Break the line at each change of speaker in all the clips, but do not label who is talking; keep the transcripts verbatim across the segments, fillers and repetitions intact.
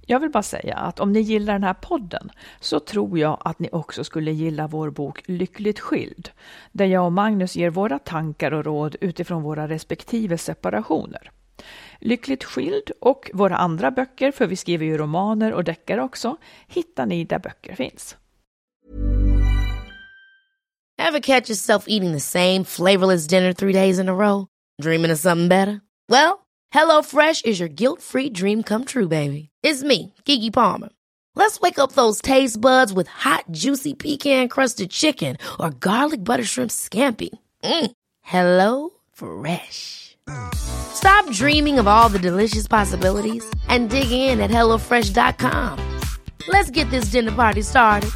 Jag vill bara säga att om ni gillar den här podden så tror jag att ni också skulle gilla vår bok Lyckligt skild, där jag och Magnus ger våra tankar och råd utifrån våra respektive separationer. Lyckligt skild och våra andra böcker, för vi skriver ju romaner och deckare också, hittar ni där böcker finns.
Ever catch yourself eating the same flavorless dinner three days in a row? Dreaming of something better? Well, HelloFresh is your guilt-free dream come true, baby. It's me, Keke Palmer. Let's wake up those taste buds with hot, juicy pecan-crusted chicken or garlic butter shrimp scampi. Mm. Hello Fresh. Stop dreaming of all the delicious possibilities and dig in at hello fresh dot com. Let's get this dinner party started.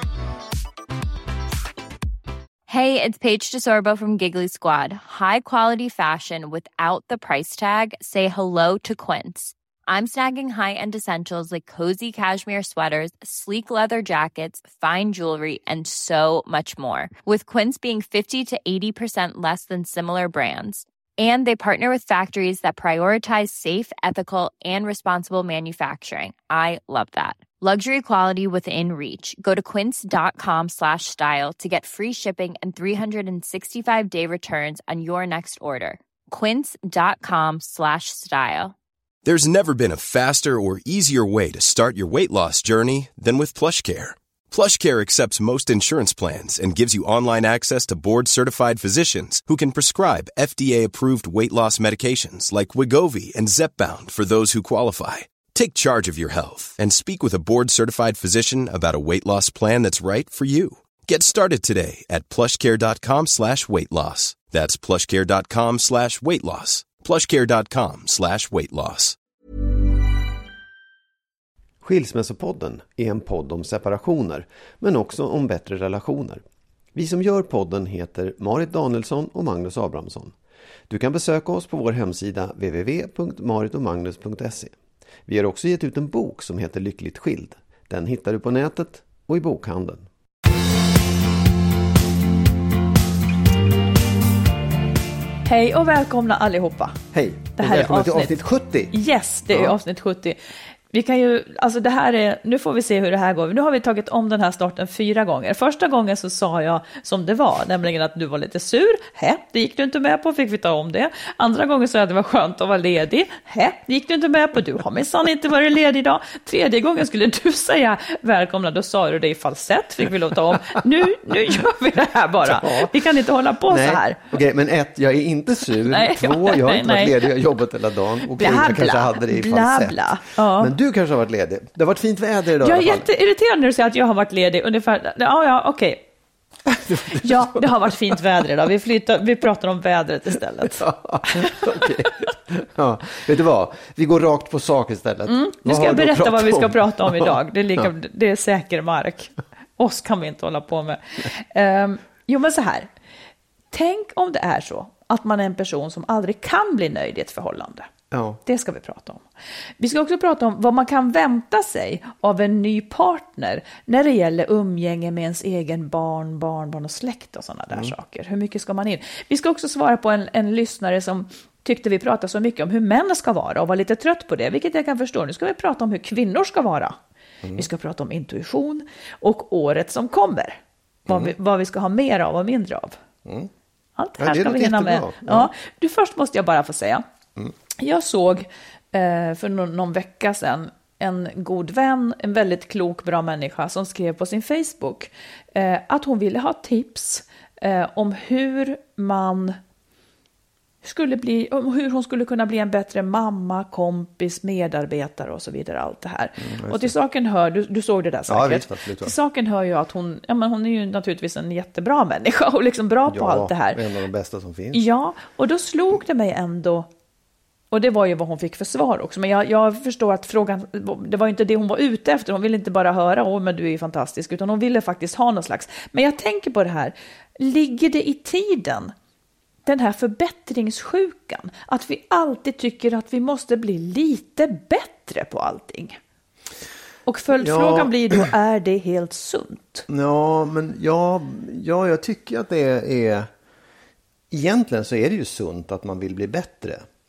Hey, it's Paige DeSorbo from Giggly Squad. High quality fashion without the price tag. Say hello to Quince. I'm snagging high-end essentials like cozy cashmere sweaters, sleek leather jackets, fine jewelry, and so much more. With Quince being fifty to eighty percent less than similar brands. And they partner with factories that prioritize safe, ethical, and responsible manufacturing. I love that. Luxury quality within reach. Go to quince.com slash style to get free shipping and three sixty-five day returns on your next order. Quince.com slash style.
There's never been a faster or easier way to start your weight loss journey than with PlushCare. PlushCare accepts most insurance plans and gives you online access to board-certified physicians who can prescribe F D A-approved weight loss medications like Wegovy and Zepbound for those who qualify. Take charge of your health and speak with a board-certified physician about a weight loss plan that's right for you. Get started today at plushcare.com slash weight loss. That's plushcare.com slash weight loss. plushcare.com slash weight loss.
Skilsmässopodden är en podd om separationer, men också om bättre relationer. Vi som gör podden heter Marit Danielsson och Magnus Abrahamsson. Du kan besöka oss på vår hemsida w w w punkt marit och magnus punkt se. Vi har också gett ut en bok som heter Lyckligt skild. Den hittar du på nätet och i bokhandeln.
Hej och välkomna allihopa.
Hej,
det här är avsnitt,
avsnitt sjuttio.
Yes, det är ja. avsnitt sjuttio. Vi kan ju, alltså det här är, nu får vi se hur det här går. Nu har vi tagit om den här starten fyra gånger. Första gången så sa jag som det var, nämligen att du var lite sur. Hä, det gick du inte med på, fick vi ta om det. Andra gången sa jag att det var skönt att vara ledig. Hä, det gick du inte med på, du har minsann inte varit ledig idag. Tredje gången skulle du säga välkomna, då sa du det i falsett, fick vi lov ta om. Nu, nu gör vi det här bara. Ja. Vi kan inte hålla på nej. så här.
Okej, men ett, jag är inte sur.
Nej,
Två, jag har nej, inte varit ledig, jag har jobbat hela dagen. Och
bla,
jag kanske hade det i falsett.
Bla, ja.
Men du kanske har varit ledig. Det har varit fint väder idag.
Jag är jätteirriterad när du säger att jag har varit ledig. Ungefär, ja, ja, okej. Okay. Ja, det har varit fint väder idag. Vi, flyttar, vi pratar om vädret istället.
Ja, okay. Ja, vet du vad? Vi går rakt på sak istället.
Mm, nu ska jag berätta vad vi ska om? prata om idag. Det är, lika, ja. det är säker mark. Oss kan vi inte hålla på med. Um, jo, men så här. Tänk om det är så att man är en person som aldrig kan bli nöjd i ett förhållande.
Ja.
Det ska vi prata om. Vi ska också prata om vad man kan vänta sig av en ny partner när det gäller umgänge med ens egen barn, barnbarn och släkt och sådana där mm. saker. Hur mycket ska man in? Vi ska också svara på en, en lyssnare som tyckte vi pratade så mycket om hur män ska vara och var lite trött på det, vilket jag kan förstå. Nu ska vi prata om hur kvinnor ska vara. Mm. Vi ska prata om intuition och året som kommer. Mm. Vad, vi, vad vi ska ha mer av och mindre av. Mm. Allt det här ja, det ska vi hinna med. Ja. Ja. Du, först måste jag bara få säga. Mm. Jag såg eh, för någon, någon vecka sedan en god vän, en väldigt klok, bra människa som skrev på sin Facebook eh, att hon ville ha tips eh, om hur man skulle bli, om hur hon skulle kunna bli en bättre mamma, kompis, medarbetare och så vidare, allt det här. Mm, och till saken hör, du, du såg det där säkert. Ja, visst, absolut, till saken hör ju att hon, ja, men hon är ju naturligtvis en jättebra människa och liksom bra ja, på allt det här.
En av de bästa som finns.
Ja, och då slog det mig ändå. Och det var ju vad hon fick för svar också. Men jag, jag förstår att frågan, det var inte det hon var ute efter. Hon ville inte bara höra, åh men du är ju fantastisk. Utan hon ville faktiskt ha någon slags. Men jag tänker på det här. Ligger det i tiden? Den här förbättringssjukan. Att vi alltid tycker att vi måste bli lite bättre på allting. Och följdfrågan ja. blir då, är det helt sunt?
Ja, men ja, ja, jag tycker att det är... Egentligen så är det ju sunt att man vill bli bättre.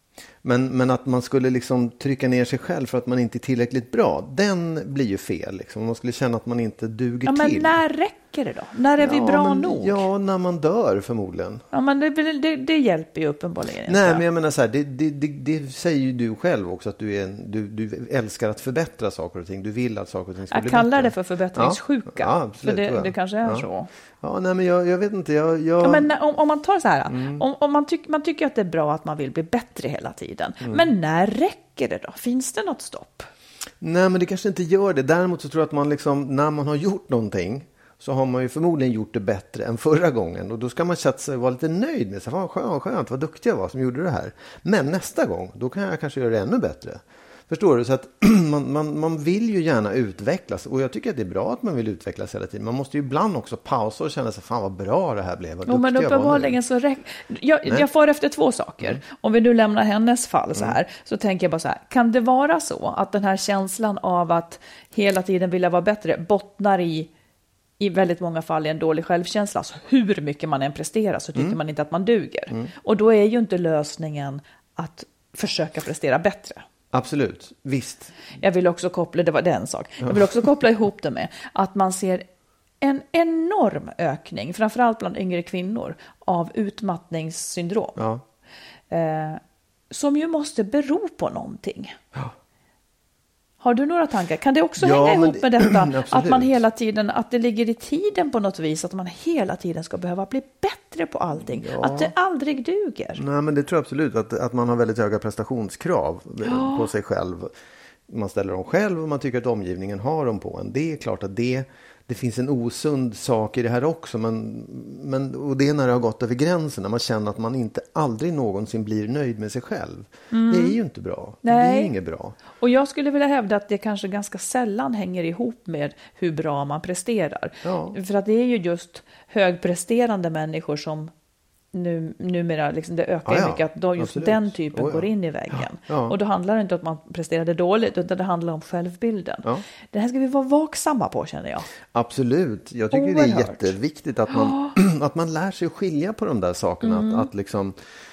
Men, men att man skulle liksom trycka ner sig själv för att man inte är tillräckligt bra, den blir ju fel. Liksom. Man skulle känna att man inte duger
ja, men
till.
när räcker det då? När är
ja,
vi bra
men,
nog?
Ja, när man dör förmodligen.
Ja, men det, det, det hjälper ju uppenbarligen inte.
Nej, men jag menar så här, det, det, det, det säger ju du själv också, att du, är en, du, du älskar att förbättra saker och ting. Du vill att saker och ting ska
jag
bli
kallar
bättre.
det för förbättringssjuka.
Ja, ja, absolut,
för det, det kanske är
ja.
så.
Ja, nej, men jag, jag vet inte. Jag, jag...
Ja, men om, om man tar så här,
Mm.
om, om man, tyck, man tycker att det är bra att man vill bli bättre hela tiden.
Mm.
Men när räcker det då? Finns det något stopp?
Nej, men det kanske inte gör det. Däremot så tror jag att man liksom, när man har gjort någonting, så har man ju förmodligen gjort det bättre än förra gången. Och då ska man känna sig, vara lite nöjd med sig. Fan, skönt, skönt, vad duktig jag var som gjorde det här. Men nästa gång, då kan jag kanske göra det ännu bättre. Förstår du? Så att man, man, man vill ju gärna utvecklas. Och jag tycker att det är bra att man vill utvecklas hela tiden. Man måste ju ibland också pausa och känna sig, fan vad bra det här blev. Vad
Jo, men
duktig jag var nu.
uppenbarligen så räcker... Jag, jag får efter två saker. Mm. Om vi nu lämnar hennes fall så här, mm. så tänker jag bara så här. Kan det vara så att den här känslan av att hela tiden vilja vara bättre bottnar i i väldigt många fall i en dålig självkänsla. Alltså hur mycket man än presterar så tycker mm. man inte att man duger. Mm. Och då är ju inte lösningen att försöka prestera bättre.
Absolut, visst.
Jag vill också koppla, det var den sak. Jag vill också koppla ihop det med att man ser en enorm ökning, framförallt bland yngre kvinnor, av utmattningssyndrom.
Ja.
Eh, som ju måste bero på någonting.
Ja.
Har du några tankar? Kan det också
ja,
hänga ihop
det,
med detta?
absolut.
Att man hela tiden, att det ligger i tiden på något vis, att man hela tiden ska behöva bli bättre på allting. Ja. Att det aldrig duger.
Nej, men det tror jag absolut. Att, att man har väldigt höga prestationskrav ja. på sig själv. Man ställer dem själv och man tycker att omgivningen har dem på en. Det är klart att det, det finns en osund sak i det här också. Men, men, och det är när det har gått över gränsen. När man känner att man inte aldrig någonsin blir nöjd med sig själv. Mm. Det är ju inte bra.
Nej.
Det är inget bra.
Och jag skulle vilja hävda att det kanske ganska sällan hänger ihop med hur bra man presterar.
Ja.
För att det är ju just högpresterande människor som nu, numera, liksom det ökar
ja, ja.
mycket, att då just
Absolut.
den typen oh, ja. går in i väggen.
Ja. Ja.
Och då handlar det inte om att man presterade dåligt, utan det handlar om självbilden. Ja. Det här ska vi vara vaksamma på, känner jag.
Absolut. Jag tycker Oerhört. det är jätteviktigt att man, oh. att man lär sig att skilja på de där sakerna. Mm. Att, att liksom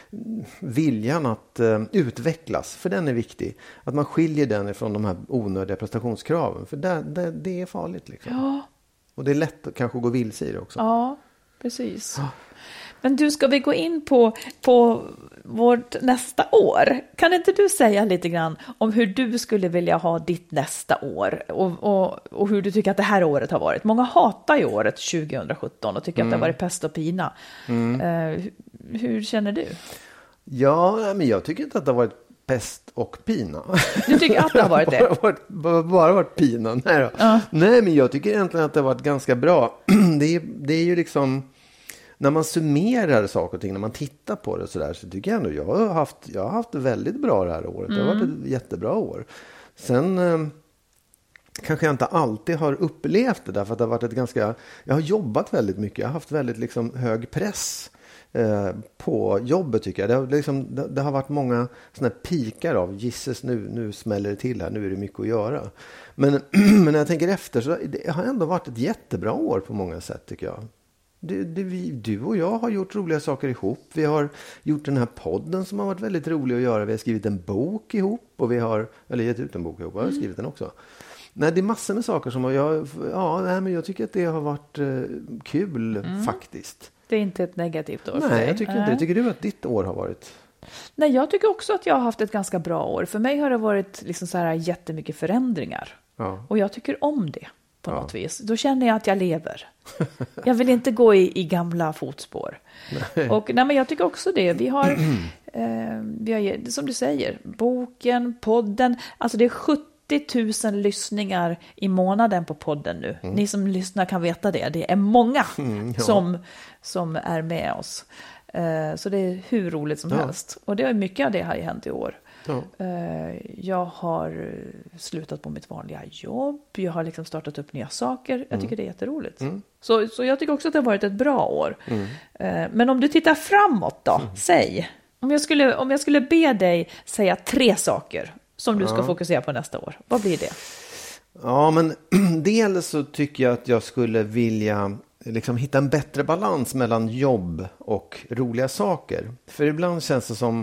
viljan att uh, utvecklas, för den är viktig. Att man skiljer den ifrån de här onödiga prestationskraven. För det, det, det är farligt. Liksom.
Ja.
Och det är lätt att kanske gå vilse i det också.
Ja, precis. Oh. Men du, ska vi gå in på, på vårt nästa år? Kan inte du säga lite grann om hur du skulle vilja ha ditt nästa år och, och, och hur du tycker att det här året har varit? Många hatar ju året tjugohundrasjutton och tycker mm. att det har varit pest och pina. Mm. Uh, hur, hur känner du?
Ja, men jag tycker inte att det har varit pest och pina.
Du tycker att det har varit det?
bara, varit, bara, bara varit pina. Nej, då. Uh. Nej, men jag tycker egentligen att det har varit ganska bra. det, är, det är ju liksom... När man summerar saker och ting, när man tittar på det så där, så tycker jag ändå jag har haft, jag har haft det väldigt bra det här året. Mm. Det har varit ett jättebra år. Sen eh, kanske jag inte alltid har upplevt det därför att det har varit ett ganska, jag har jobbat väldigt mycket. Jag har haft väldigt liksom hög press eh, på jobbet tycker jag. Det har, liksom, det, det har varit många sådana här pikar av gisses nu, nu smäller det till här, nu är det mycket att göra. Men, men när jag tänker efter så det har ändå varit ett jättebra år på många sätt tycker jag. Det, det, vi, du och jag har gjort roliga saker ihop. Vi har gjort den här podden som har varit väldigt rolig att göra. Vi har skrivit en bok ihop. Och vi har, eller gett ut en bok ihop. Jag har skrivit mm. den också. Nej, det är massor med saker som jag, ja, nej, men jag tycker att det har varit eh, kul mm. faktiskt.
Det är inte ett negativt år
nej,
för dig.
Nej, jag tycker inte det. Tycker du att ditt år har varit?
Nej, jag tycker också att jag har haft ett ganska bra år. För mig har det varit liksom så här jättemycket förändringar. Ja. Och jag tycker om det. På ja. något vis. Då känner jag att jag lever. Jag vill inte gå i, i gamla fotspår. Nej. Och nej, men jag tycker också det. Vi har, eh, vi har, som du säger, boken, podden. Alltså det är sjuttio tusen lyssningar i månaden på podden nu. Mm. Ni som lyssnar kan veta det. Det är många mm, ja. som, som är med oss. Eh, så det är hur roligt som ja. helst. Och det är mycket av det har hänt i år. Ja. Jag har slutat på mitt vanliga jobb. Jag har liksom startat upp nya saker. Jag tycker mm. det är jätteroligt. Mm. Så, så jag tycker också att det har varit ett bra år. Mm. Men om du tittar framåt då, mm. säg. Om jag, skulle, om jag skulle be dig säga tre saker som du ska ja. fokusera på nästa år. Vad blir det?
Ja, men dels så tycker jag att jag skulle vilja liksom hitta en bättre balans mellan jobb och roliga saker. För ibland känns det som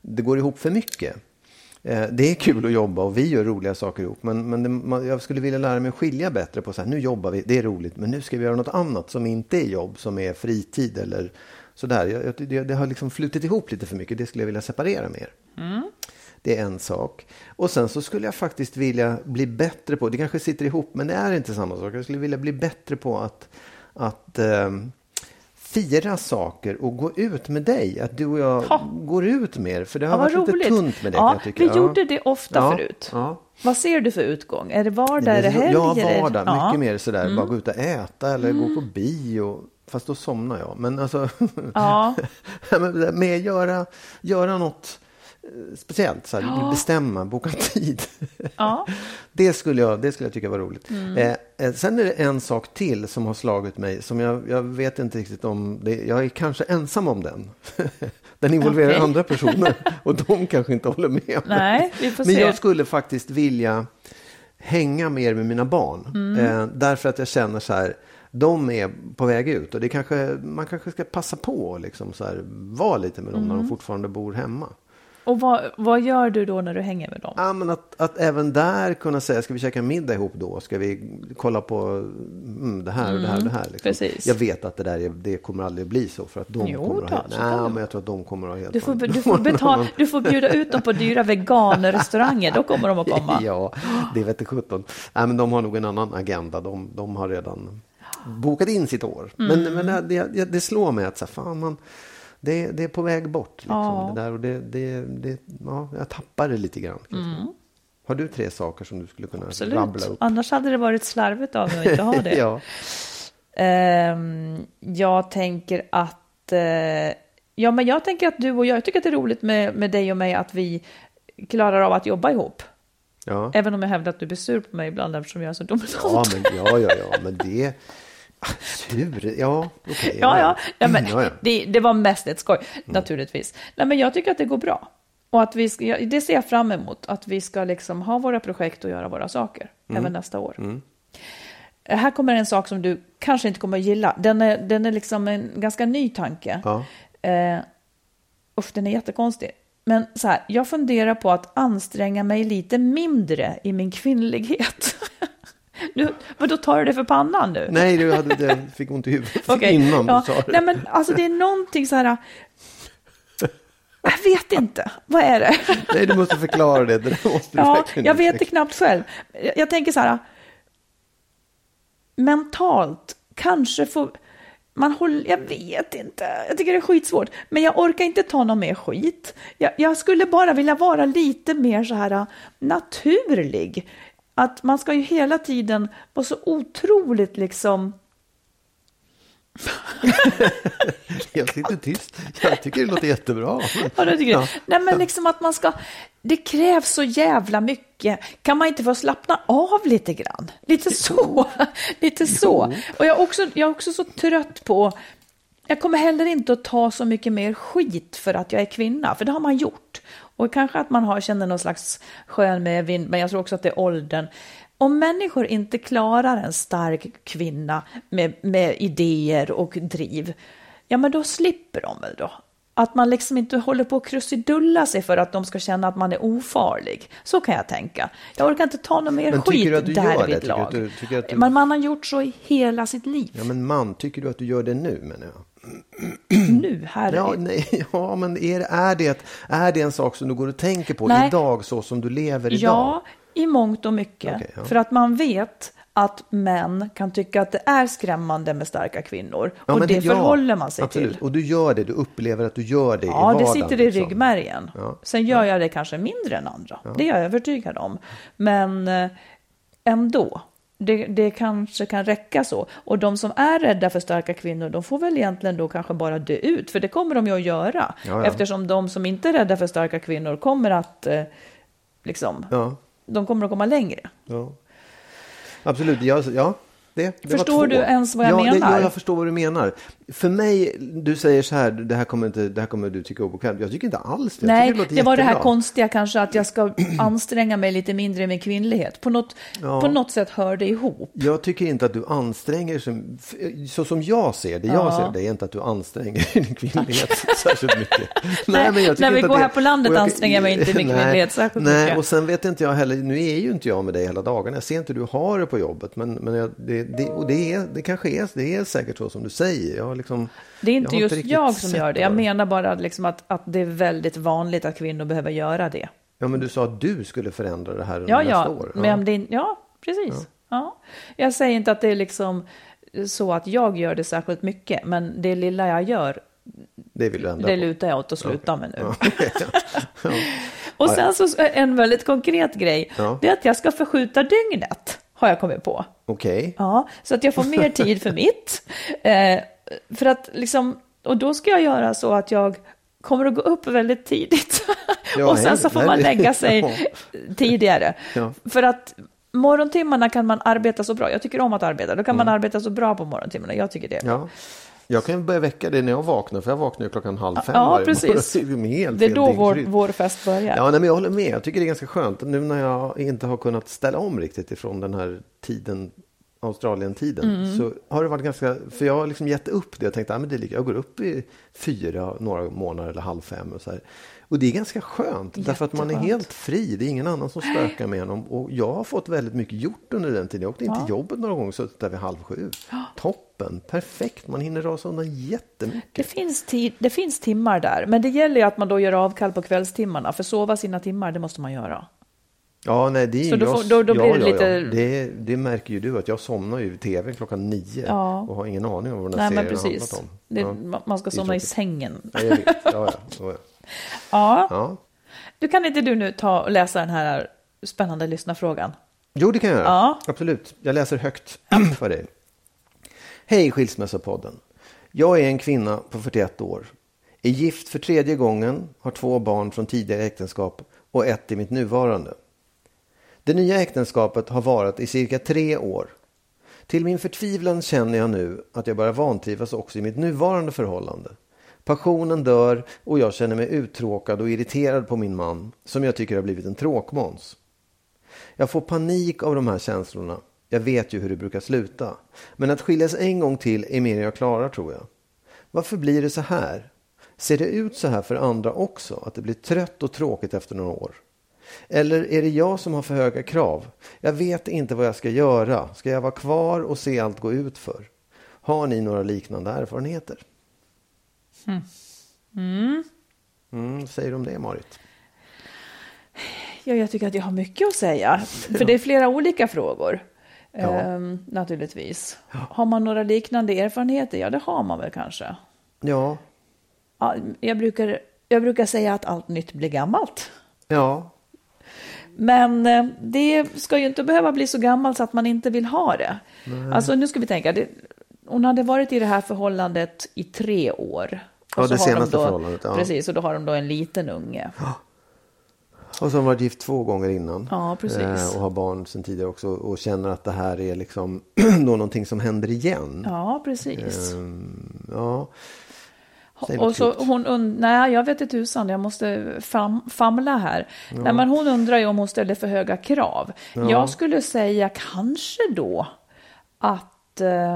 det går ihop för mycket. Eh, det är kul att jobba och vi gör roliga saker ihop. Men, men det, man, jag skulle vilja lära mig att skilja bättre på så här, nu jobbar vi, det är roligt. Men nu ska vi göra något annat som inte är jobb, som är fritid eller sådär. Jag, det, det har liksom flutit ihop lite för mycket. Det skulle jag vilja separera mer. Mm. Det är en sak. Och sen så skulle jag faktiskt vilja bli bättre på, det kanske sitter ihop men det är inte samma sak. Jag skulle vilja bli bättre på att, att eh, fira saker och gå ut med dig. Att du och jag ha. går ut mer. För det har ja, varit roligt. Lite tunt med det.
Ja,
jag tycker.
vi
ja.
gjorde det ofta
ja.
förut. Ja.
Vad
ser du för utgång? Är det vardag, är det helg?
Ja, vardag.
Ja.
Mycket mer sådär.
Mm.
Bara gå ut och äta eller
mm.
gå på bio. Fast då somnar jag. Men alltså,
ja.
med göra, göra något speciellt, så här, ja. bestämma, boka tid. Ja. det, skulle jag, det skulle jag tycka var roligt. Mm. Eh, sen är det en sak till som har slagit mig, som jag, jag vet inte riktigt om, det, jag är kanske ensam om den. Den involverar okay. andra personer och de kanske inte håller med.
Nej, vi får
Men
se.
jag skulle faktiskt vilja hänga mer med mina barn. Mm. Eh, därför att jag känner så här, de är på väg ut och det kanske, man kanske ska passa på liksom så här, vara lite med dem mm. när de fortfarande bor hemma.
Och vad, vad gör du då när du hänger med dem?
Ja, men att, att även där kunna säga, ska vi käka middag ihop då? Ska vi kolla på mm, det här och det här och det här? Liksom.
Precis.
Jag vet att det där är, det kommer aldrig bli så för att de
jo,
kommer
då,
att ha Nej, men jag tror att de kommer att ha helt
du får, du, får betala, du får bjuda ut dem på dyra veganrestauranger, då kommer de att komma.
Ja, det vet jag sjutton. Nej, men de har nog en annan agenda. De, de har redan bokat in sitt år. Mm. Men, men det, det, det slår mig att så fan, man Det, det är på väg bort. Liksom, ja. det där, och det, det, det, ja, jag tappar det lite grann. Mm. Har du tre saker som du skulle kunna
Absolut.
rabbla upp?
Annars hade det varit slarvigt av mig att inte ha det.
ja.
um, jag tänker att uh, ja, men jag tänker att du och jag, jag tycker att det är roligt med, med dig och mig att vi klarar av att jobba ihop.
Ja.
Även om jag hävdar att du blir sur på mig ibland eftersom jag är så dominant.
Ja, men, ja, ja, ja, men det... Sur, ja, okej. Okay,
ja, ja. ja, men
ja, ja.
Det, det var mest ett skoj,
mm.
naturligtvis. Nej, men jag tycker att det går bra. Och att vi ska, det ser jag fram emot. Att vi ska liksom ha våra projekt och göra våra saker. Mm. Även nästa år.
Mm.
Här kommer en sak som du kanske inte kommer att gilla. Den är, den är liksom en ganska ny tanke.
Ja.
Eh, usch, den är jättekonstig. Men så här, jag funderar på att anstränga mig lite mindre i min kvinnlighet. Nu, men då tar du det för pannan nu.
Nej, du hade, det fick ont i huvudet
okay.
innan
ja.
du sa det.
Nej, men alltså det är någonting så här... Jag vet inte. Vad är det?
Nej, du måste förklara det. Det måste du
ja, jag vet det knappt själv. Jag tänker så här... Mentalt kanske får... Man håller, jag vet inte. Jag tycker det är skitsvårt. Men jag orkar inte ta någon mer skit. Jag, jag skulle bara vilja vara lite mer så här naturlig. Att man ska ju hela tiden vara så otroligt liksom...
Jag sitter tyst. Jag tycker det låter jättebra.
Ja, det tycker ja. Nej, men liksom att man ska... Det krävs så jävla mycket. Kan man inte få slappna av lite grann? Lite så. lite så. Och jag är, också, jag är också så trött på... Jag kommer heller inte att ta så mycket mer skit för att jag är kvinna. För det har man gjort. Och kanske att man har, känner någon slags skön med vind. Men jag tror också att det är åldern. Om människor inte klarar en stark kvinna med, med idéer och driv. Ja, men då slipper de väl då. Att man liksom inte håller på att krusidulla sig för att de ska känna att man är ofarlig. Så kan jag tänka. Jag orkar inte ta någon mer men skit där vid lag. Du, du... Men man har gjort så i hela sitt liv.
Ja, men man, tycker du att du gör det nu, menar jag?
Nu, här
ja, nej, ja, men är, är, det, är det en sak som du går och tänker på nej. idag så som du lever idag?
Ja, i mångt och mycket. Okay, ja. För att man vet att män kan tycka att det är skrämmande med starka kvinnor. Ja, och det, det förhåller man sig
absolut.
till.
Och du gör det, du upplever att du gör det
ja,
i vardagen.
Ja, det sitter i
liksom.
ryggmärgen. Ja. Sen gör jag det kanske mindre än andra. Ja. Det är jag övertygad om. Men eh, ändå. Det, det kanske kan räcka så. Och de som är rädda för starka kvinnor, de får väl egentligen då kanske bara dö ut. För det kommer de ju att göra. Ja, ja. Eftersom de som inte är rädda för starka kvinnor kommer att eh, liksom,
ja.
de kommer att komma längre.
Ja. Absolut, ja, ja. Det, det
Förstår du ens vad jag
ja,
menar?
Det, ja, jag förstår vad du menar. För mig, du säger så här, det här kommer, inte, det här kommer du tycka obekvämt. Jag tycker inte alls det.
Nej,
det,
det var det här konstiga kanske att jag ska anstränga mig lite mindre med kvinnlighet. På något,
ja.
på något sätt hör det ihop.
Jag tycker inte att du anstränger som, så som jag ser det. Jag ja. ser det är inte att du anstränger din kvinnlighet särskilt mycket.
Nej, men jag när vi går här på landet jag, anstränger jag mig inte min kvinnlighet särskilt
nej,
mycket.
Och sen vet inte jag heller, nu är ju inte jag med dig hela dagarna. Jag ser inte hur du har det på jobbet. Men, men jag, det, det, och det, är, det kanske är, det är säkert så som du säger. Jag liksom,
det är inte
jag
just
inte
jag som gör det. Jag menar bara liksom att, att det är väldigt vanligt att kvinnor behöver göra det.
Ja, men du sa att du skulle förändra det här under
ja,
nästa
ja,
år. Ja,
men det, ja precis. Ja. Ja. Jag säger inte att det är liksom så att jag gör det särskilt mycket. Men det lilla jag gör,
det, vill du ändra
det
på.
lutar jag åt att sluta
okay.
med nu.
Ja. ja.
Och sen så en väldigt konkret grej. Ja. Det är att jag ska förskjuta dygnet. Har jag kommit på.
Okej. Okay.
Ja, så att jag får mer tid för mitt. Eh, för att liksom, och då ska jag göra så att jag kommer att gå upp väldigt tidigt. Ja, och sen så får man lägga sig ja. tidigare. Ja. För att morgontimmarna kan man arbeta så bra. Jag tycker om att arbeta. Då kan mm. man arbeta så bra på morgontimmarna. Jag tycker det är bra.
Ja. Jag kan börja väcka det när jag vaknar, för jag vaknar ju klockan halv fem.
Ja, precis.
Helt
det är då vår, vår fest börjar.
Ja, nej, men jag håller med. Jag tycker det är ganska skönt. Nu när jag inte har kunnat ställa om riktigt ifrån den här tiden, Australien-tiden, mm. så har det varit ganska, för jag har liksom gett upp det. Jag tänkte, ja, men det är lika. Jag går upp i fyra, några månader eller halv fem och så här. Och det är ganska skönt, Jätteskönt. Därför att man är helt fri. Det är ingen annan som spökar med honom. Och jag har fått väldigt mycket gjort under den tiden. Jag åkte ja. in till jobbet några gånger, så där vid halv sju. Ja. Toppen, perfekt. Man hinner rasa undan jättemycket.
Det finns, tid, det finns timmar där. Men det gäller ju att man då gör avkall på kvällstimmarna. För sova sina timmar, det måste man göra.
Ja, nej, det är
så då,
jag,
får, då, då blir
ja,
det lite...
Ja, ja. Det, det märker ju du, att jag somnar ju i tv klockan nio ja. och har ingen aning om vad den här
nej,
serien handlat om.
Det, ja. Man ska somna i sängen.
Ja, jag vet. Ja, ja. Ja.
ja.
ja.
Du kan inte du nu ta och läsa den här spännande lyssnarfrågan?
Jo, det kan jag göra.
Ja.
Absolut. Jag läser högt för dig. Hej Skilsmässopodden. Jag är en kvinna på fyrtioett år. Är gift för tredje gången, har två barn från tidigare äktenskap och ett i mitt nuvarande. Det nya äktenskapet har varit i cirka tre år. Till min förtvivlan känner jag nu att jag börjar vantrivas också i mitt nuvarande förhållande. Passionen dör och jag känner mig uttråkad och irriterad på min man, som jag tycker har blivit en tråkmåns. Jag får panik av de här känslorna. Jag vet ju hur det brukar sluta. Men att skiljas en gång till är mer jag klarar, tror jag. Varför blir det så här? Ser det ut så här för andra också? Att det blir trött och tråkigt efter några år? Eller är det jag som har för höga krav? Jag vet inte vad jag ska göra. Ska jag vara kvar och se allt gå ut för? Har ni några liknande erfarenheter?
Mm. Mm.
Mm, säger du om det, Marit?
Ja, jag tycker att jag har mycket att säga. För ja. det är flera olika frågor.
Ja.
Ehm, naturligtvis. Ja. Har man några liknande erfarenheter? Ja, det har man väl kanske.
Ja.
ja jag, brukar, jag brukar säga att allt nytt blir gammalt.
Ja.
Men eh, det ska ju inte behöva bli så gammalt så att man inte vill ha det. Nej. Alltså nu ska vi tänka. Det, hon hade varit i det här förhållandet i tre år. Och
ja, det senaste
de då,
förhållandet. Ja.
Precis, och då har de då en liten unge.
Ja. Och så har de varit gift två gånger innan.
Ja, precis.
Eh, och har barn sedan tidigare också. Och känner att det här är liksom då någonting som händer igen.
Ja, precis.
Eh, ja.
Och så hon und- nej, jag vet inte tusan, jag måste fam- famla här. Ja. Nej, men hon undrar ju om hon ställer för höga krav. Ja. Jag skulle säga kanske då att eh,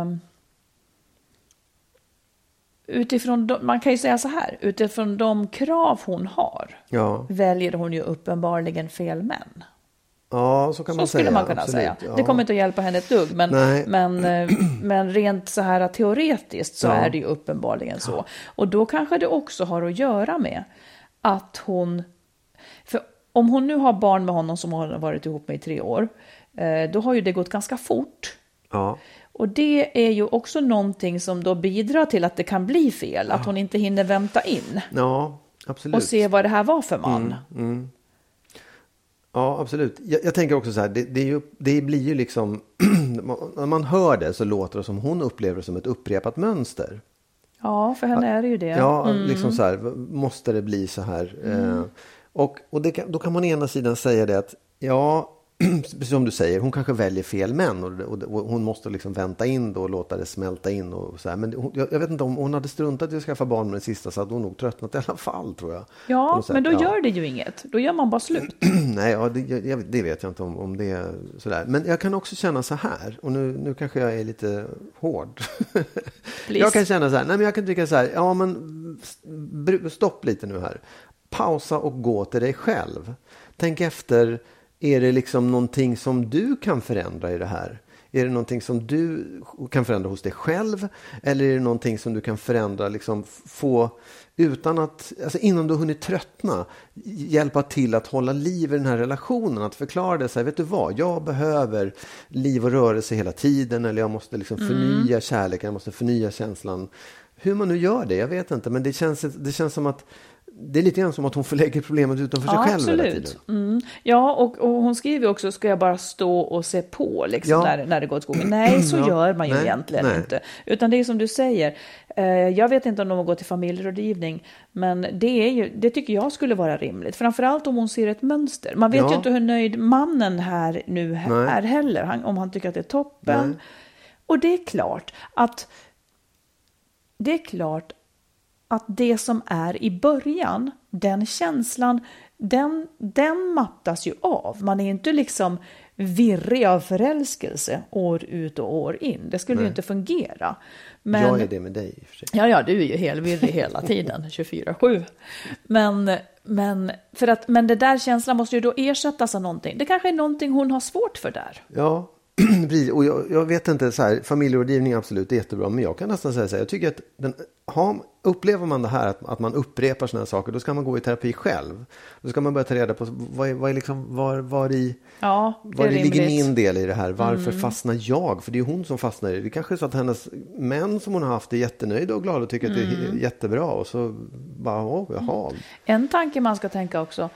utifrån de, man kan ju säga så här, utifrån de krav hon har
ja.
väljer hon ju uppenbarligen fel män.
Ja, så kan man
så skulle
säga.
man kunna
Absolut.
säga.
Ja.
Det kommer inte att hjälpa henne ett dugg, men, men, men rent så här teoretiskt så ja. är det ju uppenbarligen så. Och då kanske det också har att göra med att hon, för om hon nu har barn med honom som hon har varit ihop med i tre år, då har ju det gått ganska fort.
Ja.
Och det är ju också någonting som då bidrar till att det kan bli fel, att hon inte hinner vänta in.
Ja, absolut.
Och se vad det här var för man.
Mm, mm. Ja, absolut. Jag, jag tänker också så här, det, det, är ju, det blir ju liksom, när man hör det så låter det som hon upplever det som ett upprepat mönster.
Ja, för henne är det ju det.
Ja,
mm.
liksom så här, måste det bli så här? Mm. Eh, och och det kan, då kan man å ena sidan säga det att, ja, som du säger, hon kanske väljer fel män och, och, och hon måste liksom vänta in då och låta det smälta in och så här. Men hon, jag, jag vet inte om hon hade struntat i att skaffa barn med den sista, så hade hon nog tröttnat i alla fall, tror jag.
Ja, men då
ja.
gör det ju inget. Då gör man bara slut.
Nej, ja, det, jag, det vet jag inte om, om det är sådär. Men jag kan också känna så här, och nu, nu kanske jag är lite hård. Jag kan känna så här, nej men jag kan tycka så här, ja men stopp lite nu här. Pausa och gå till dig själv. Tänk efter, är det liksom någonting som du kan förändra i det här? Är det någonting som du kan förändra hos dig själv? Eller är det någonting som du kan förändra, liksom få utan att, alltså innan du har hunnit tröttna, hjälpa till att hålla liv i den här relationen, att förklara det så här, vet du vad, jag behöver liv och rörelse hela tiden, eller jag måste liksom förnya mm. kärleken, jag måste förnya känslan. Hur man nu gör det, jag vet inte, men det känns, det känns som att det är lite grann som att hon förlägger problemet utanför sig
ja,
själv
absolut.
hela tiden.
Mm. Ja, och, och hon skriver också, ska jag bara stå och se på liksom, ja. när, när det går åt skogen? Nej, så ja. gör man ju nej, egentligen nej. inte. Utan det är som du säger, eh, jag vet inte om de går till familjerådgivning, men det, är ju, det tycker jag skulle vara rimligt. Framförallt om hon ser ett mönster. Man vet ja. ju inte hur nöjd mannen här nu nej. är heller, han, om han tycker att det är toppen. Nej. Och det är klart att det är klart att det som är i början, den känslan, den, den mattas ju av. Man är inte liksom virrig av förälskelse år ut och år in. Det skulle Nej. ju inte fungera. Men,
jag är det med dig i och för sig.
Ja, ja, du är ju helt virrig hela tiden, tjugofyra sju. Men, men, för att, men det där känslan måste ju då ersättas av någonting. Det kanske är någonting hon har svårt för där.
Ja, och jag, jag vet inte, så här, familjerådgivning är absolut jättebra, men jag kan nästan säga så här, jag tycker att den, ha, upplever man det här att, att man upprepar såna här saker, då ska man gå i terapi själv. Då ska man börja ta reda på vad är, vad är liksom, var, var i
ja,
var det ligger min del i det här, varför mm. fastnar jag? För det är hon som fastnar i det. Det kanske är så att hennes män som hon har haft är jättenöjda och glada och tycker mm. att det är jättebra, och så bara, åh, jaha.
En tanke man ska tänka också,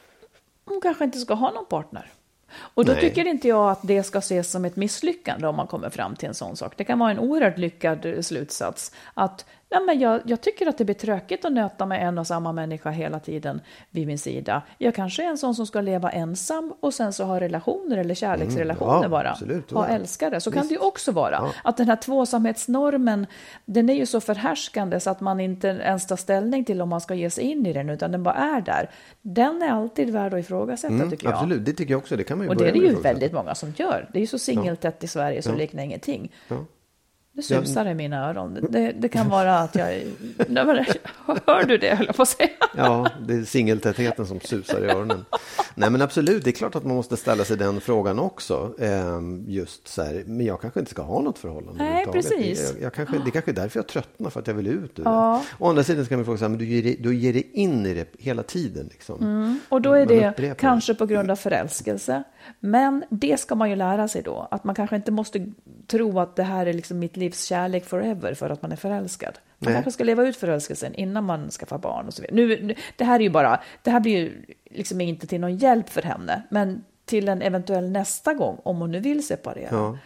hon kanske inte ska ha någon partner. Och då Nej. tycker inte jag att det ska ses som ett misslyckande om man kommer fram till en sån sak. Det kan vara en oerhört lyckad slutsats. Att nej, men jag, jag tycker att det blir tråkigt att nöta med en och samma människa hela tiden vid min sida. Jag kanske är en sån som ska leva ensam och sen så ha relationer eller kärleksrelationer mm, ja, bara. Absolut, ha älskare. Så Visst. kan det ju också vara. Ja. Att den här tvåsamhetsnormen, den är ju så förhärskande så att man inte ens tar ställning till om man ska ge sig in i den, utan den bara är där. Den är alltid värd att ifrågasätta mm, tycker jag.
Absolut, det tycker jag också. Det kan man ju
och det är det ju väldigt många som gör. Det är ju så singeltätt ja. i Sverige så ja. liknar ingenting. Ja. Det susar i mina öron. Det, det kan vara att jag... Nej, men, hör du det, höll jag på att säga?
Ja, det är singeltätheten som susar i öronen. Nej, men absolut. Det är klart att man måste ställa sig den frågan också. Just så här, men jag kanske inte ska ha något förhållande.
Nej, precis.
Jag, jag kanske, det är kanske är därför jag tröttnar, för att jag vill ut ur ja. det. Å andra sidan ska man fråga så här, men du ger, du ger dig in i det hela tiden. Liksom.
Mm. Och då är det kanske det. på grund av förälskelse. Men det ska man ju lära sig då. Att man kanske inte måste tro att det här är liksom mitt livs kärlek forever för att man är förälskad. Man Nej. kanske ska leva ut förälskelsen innan man skaffar barn och så vidare. Nu, nu, det här är ju bara, det här blir ju liksom inte till någon hjälp för henne, men till en eventuell nästa gång om hon nu vill separera.
Ja.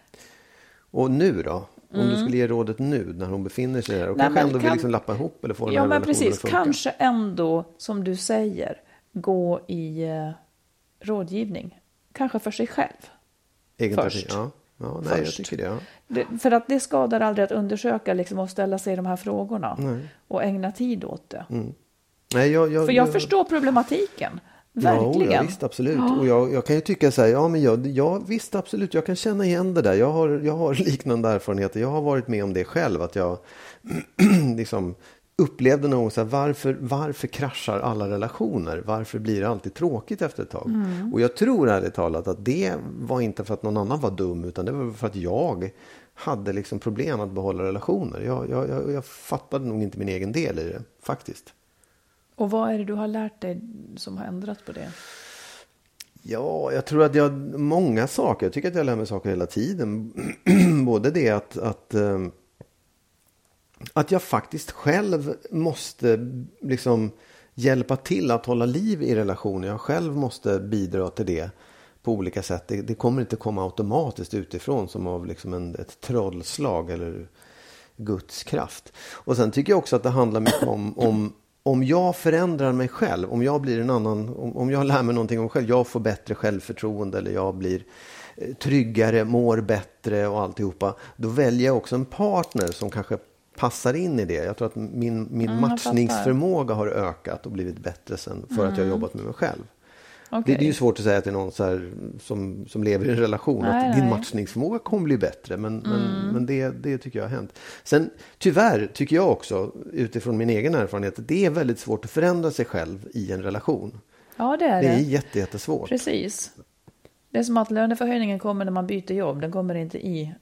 Och nu då? Om mm. du skulle ge rådet nu när hon befinner sig där och Nej, kanske ändå kan, vill liksom lappa ihop eller få den
ja,
här
men precis, kanske ändå som du säger gå i eh, rådgivning. Kanske för sig själv.
Egen
först.
Ja. Ja, nej, jag tycker det, ja.
det. För att det skadar aldrig att undersöka liksom, och ställa sig de här frågorna. Nej. Och ägna tid åt det.
Mm. Nej, jag, jag,
för jag,
jag
förstår problematiken. Verkligen.
Ja, visst, absolut. Ja. Och jag, jag kan ju tycka så här, ja men jag, jag visst absolut, jag kan känna igen det där. Jag har, jag har liknande erfarenheter. Jag har varit med om det själv. Att jag liksom upplevde någon så här, varför, varför kraschar alla relationer? Varför blir det alltid tråkigt efter ett tag? Mm. Och jag tror ärligt talat att det var inte för att någon annan var dum, utan det var för att jag hade liksom problem att behålla relationer. Jag, jag, jag, jag fattade nog inte min egen del i det, faktiskt.
Och vad är det du har lärt dig som har ändrat på det?
Ja, jag tror att jag många saker. Jag tycker att jag lär mig saker hela tiden. Både det att... att Att jag faktiskt själv måste liksom hjälpa till att hålla liv i relationer. Jag själv måste bidra till det på olika sätt. Det, det kommer inte komma automatiskt utifrån som av liksom en, ett trollslag eller Guds kraft. Och sen tycker jag också att det handlar mycket om, om om jag förändrar mig själv, om jag blir en annan, om, om jag lär mig någonting om mig själv, jag får bättre självförtroende eller jag blir eh, tryggare, mår bättre och alltihopa, då väljer jag också en partner som kanske passar in i det. Jag tror att min, min mm, matchningsförmåga har ökat och blivit bättre sen för mm. att jag har jobbat med mig själv. Okay. Det, det är ju svårt att säga till någon så här, som, som lever i en relation nej, att din nej. matchningsförmåga kommer bli bättre. Men, mm. men, men det, det tycker jag har hänt. Sen tyvärr tycker jag också utifrån min egen erfarenhet att det är väldigt svårt att förändra sig själv i en relation.
Ja, det är
det.
Det
är jätte, jättesvårt.
Precis. Det är som att löneförhöjningen kommer när man byter jobb. Den kommer inte i...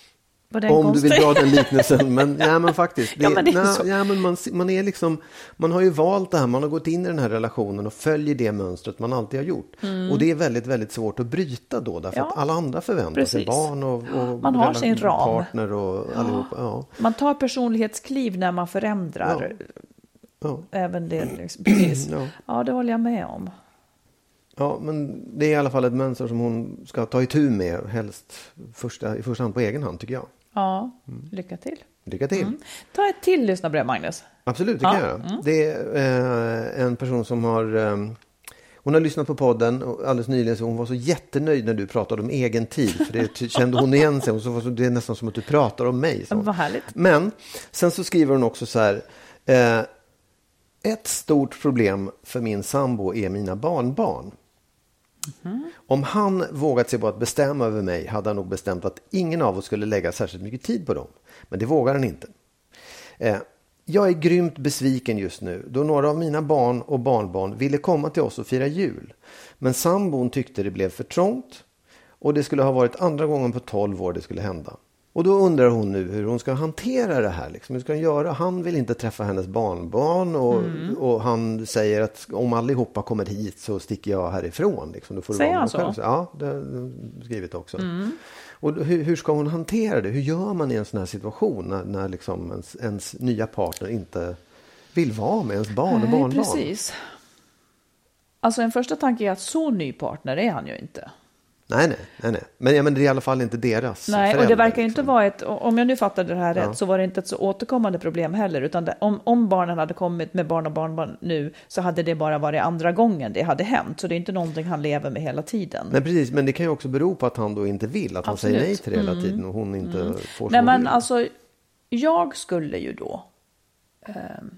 Om konstig? Du vill dra den liknelsen, men, ja, men faktiskt det,
ja, men det är
nej,
så.
Ja, men man, man är liksom man har ju valt det här, man har gått in i den här relationen och följer det mönstret man alltid har gjort mm. och det är väldigt, väldigt svårt att bryta då därför ja. att alla andra förväntar Precis. sig barn och, och
man har sin ram.
partner och ja. allihopa, ja.
Man tar personlighetskliv när man förändrar ja. Ja. även det liksom. Precis. Ja. ja, det håller jag med om.
Ja, men det är i alla fall ett mönster som hon ska ta itu med helst första, i första hand på egen hand tycker jag.
Ja, lycka till.
Lycka till. Mm.
Ta ett till lyssnarbrev, Magnus.
Absolut, det kan ja. jag göra. Mm. Det är eh, en person som har... Eh, hon har lyssnat på podden och alldeles nyligen så hon var så jättenöjd när du pratade om egen tid. För det kände hon igen sig. Och så var så, det är nästan som att du pratar om mig. Så.
Vad härligt.
Men sen så skriver hon också så här... Eh, ett stort problem för min sambo är mina barnbarn. Mm. Om han vågat sig på att bestämma över mig hade han nog bestämt att ingen av oss skulle lägga särskilt mycket tid på dem. Men det vågar han inte. Eh, jag är grymt besviken just nu då några av mina barn och barnbarn ville komma till oss och fira jul. Men sambon tyckte det blev för trångt och det skulle ha varit andra gången på tolv år det skulle hända. Och då undrar hon nu hur hon ska hantera det här. Liksom. Hur ska hon göra? Han vill inte träffa hennes barnbarn. Och, mm. och han säger att om allihopa kommer hit så sticker jag härifrån. Liksom. Då får
säger han så?
Själv. Ja, det har skrivit också. Mm. Och hur, hur ska hon hantera det? Hur gör man i en sån här situation när, när liksom ens, ens nya partner inte vill vara med ens barn
Nej,
och barnbarn?
Precis. Alltså en första tanke är att så ny partner är han ju inte.
Nej, nej, nej, nej. Men, ja, men det är i alla fall inte deras
Nej,
föräldrar,
och det verkar ju
liksom.
inte vara ett, om jag nu fattade det här
ja.
rätt, så var det inte ett så återkommande problem heller, utan det, om, om barnen hade kommit med barn och barnbarn nu så hade det bara varit andra gången det hade hänt, så det är inte någonting han lever med hela tiden.
Nej, precis, men det kan ju också bero på att han då inte vill, att han Absolut. säger nej till det hela
mm.
tiden och hon inte
mm.
får
Nej, men
vill.
alltså, jag skulle ju då, eh,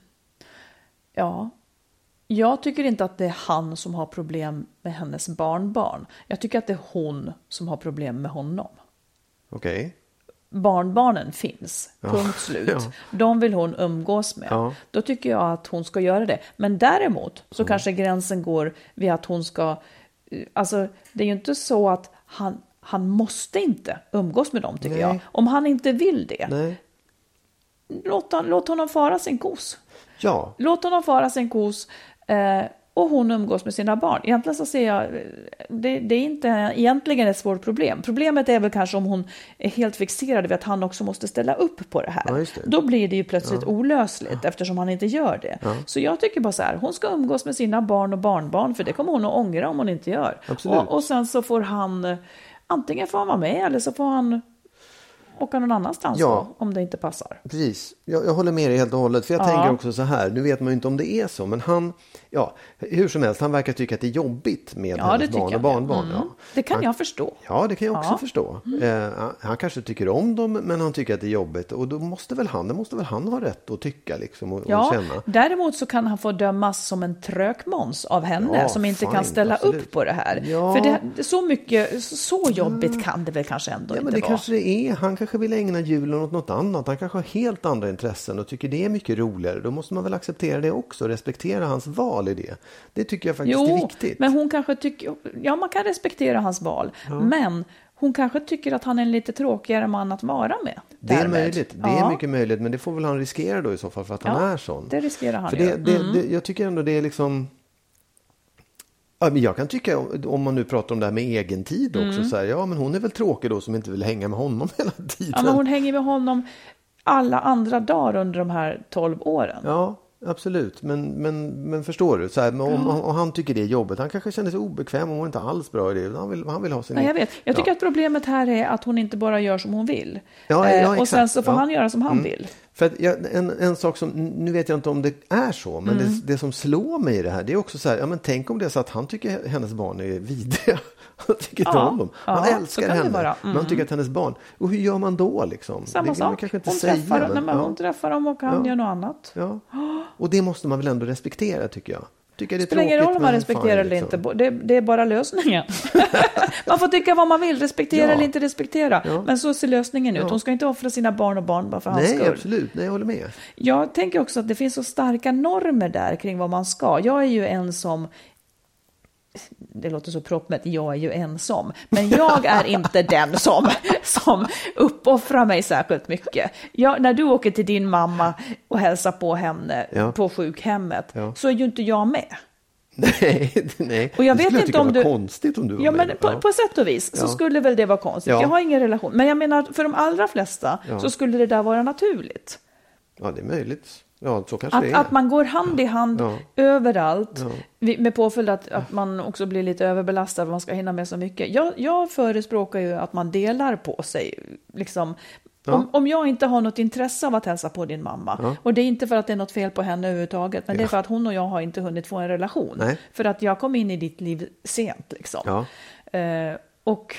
ja... Jag tycker inte att det är han som har problem med hennes barnbarn. Jag tycker att det är hon som har problem med honom.
Okej. Okay.
Barnbarnen finns,
ja.
punkt slut.
Ja.
De vill hon umgås med.
Ja.
Då tycker jag att hon ska göra det. Men däremot så mm. kanske gränsen går vid att hon ska... Alltså, det är ju inte så att han, han måste inte umgås med dem, tycker Nej. jag. Om han inte vill det,
Nej.
Låt, han, låt honom fara sin kos.
Ja.
Låt honom fara sin kos. Eh, och hon umgås med sina barn. Egentligen så ser jag, det, det är inte egentligen ett svårt problem. Problemet är väl kanske om hon är helt fixerad vid att han också måste ställa upp på det här.
Ja, just det.
Då blir det ju plötsligt
ja.
olösligt ja. eftersom han inte gör det. Ja. Så jag tycker bara så här, hon ska umgås med sina barn och barnbarn, för det kommer hon att ångra om hon inte gör. Och, och sen så får han, antingen får han vara med eller så får han åka någon annanstans ja. då, om det inte passar.
Precis, jag, jag håller med dig helt och hållet. För jag ja. tänker också så här, nu vet man ju inte om det är så, men han, ja, hur som helst, han verkar tycka att det är jobbigt med
ja,
hennes barn och barnbarn.
Mm.
Ja.
Det kan
han,
jag förstå.
Ja, det kan jag också
ja.
förstå.
Mm.
Eh, han kanske tycker om dem, men han tycker att det är jobbigt. Och då måste väl han, det måste väl han ha rätt att tycka liksom, och,
ja,
och känna.
Däremot så kan han få dömas som en trökmåns av henne ja, som inte fine, kan ställa absolut. upp på det här.
Ja.
För det, så mycket, så jobbigt kan det väl kanske ändå
ja,
inte
men det
vara.
kanske det är. Han kanske vill ägna julen åt något annat. Han kanske har helt andra intressen och tycker det är mycket roligare. Då måste man väl acceptera det också. Respektera hans val i det. Det tycker jag faktiskt
jo,
är viktigt.
Men hon kanske tycker, ja, man kan respektera hans val. Ja. Men hon kanske tycker att han är en lite tråkigare man att vara med.
Det är möjligt. Det ja. är mycket möjligt. Men det får väl han riskera då i så fall för att ja, han är sån.
Det riskerar han.
För det, det, mm. det, jag tycker ändå det är liksom... Jag kan tycka, om man nu pratar om det här med egen tid också, mm. så här, ja men hon är väl tråkig då som inte vill hänga med honom hela tiden.
Ja, men hon hänger med honom alla andra dagar under de här tolv åren.
Ja, absolut. Men, men, men förstår du, så här, om, ja. om han tycker det är jobbigt, han kanske känner sig obekväm och mår inte alls bra i det. Han vill, han vill ha sin...
Nej, jag vet. Jag tycker
ja.
att problemet här är att hon inte bara gör som hon vill.
Ja, ja,
eh, och sen så får
ja.
han göra som han
mm.
vill.
För att jag, en, en sak som, nu vet jag inte om det är så, men mm. det, det som slår mig i det här, det är också så här, ja men tänk om det är så att han tycker hennes barn är vidriga. Han tycker inte
ja,
om dem. Han
ja,
älskar henne. Mm. Men han tycker att hennes barn. Och hur gör man då liksom?
Samma
det
sak.
Kanske inte
hon,
säga,
träffar,
men,
nej, men
ja.
hon träffar dem och han
ja.
gör något annat.
Ja. Och det måste man väl ändå respektera, tycker jag. Tycker det
spelar ingen roll om man respekterar eller
liksom.
inte. Det, det är bara lösningen. Man får tycka vad man vill. Respektera
ja.
eller inte respektera.
Ja.
Men så ser lösningen ut.
Ja.
Hon ska inte offra sina barn och barn bara för hans
Nej,
skull.
absolut. Nej, jag håller med.
Jag tänker också att det finns så starka normer där kring vad man ska. Jag är ju en som... Det låter så proppmätt, jag är ju ensam. Men jag är inte den som, som uppoffrar mig särskilt mycket. Jag, när du åker till din mamma och hälsar på henne ja. på sjukhemmet ja. så är ju inte jag med.
Nej, nej.
Och jag
det
vet
skulle
inte
jag
om
tycka
du...
var konstigt om du var
ja,
med.
Men på,
ja.
på sätt och vis så
ja.
skulle väl det vara konstigt. Ja. Jag har ingen relation. Men jag menar, för de allra flesta ja. så skulle det där vara naturligt.
Ja, det är möjligt. Ja, så kanske
att,
det är.
Att man går hand i hand ja. överallt
ja.
med påföljd att, att man också blir lite överbelastad, man ska hinna med så mycket. Jag, jag förespråkar ju att man delar på sig. Liksom, ja. om, om jag inte har något intresse av att hälsa på din mamma, ja. och det är inte för att det är något fel på henne överhuvudtaget, men ja. det är för att hon och jag har inte hunnit få en relation.
Nej.
För att jag kom in i ditt liv sent. Liksom.
Ja.
Eh, och,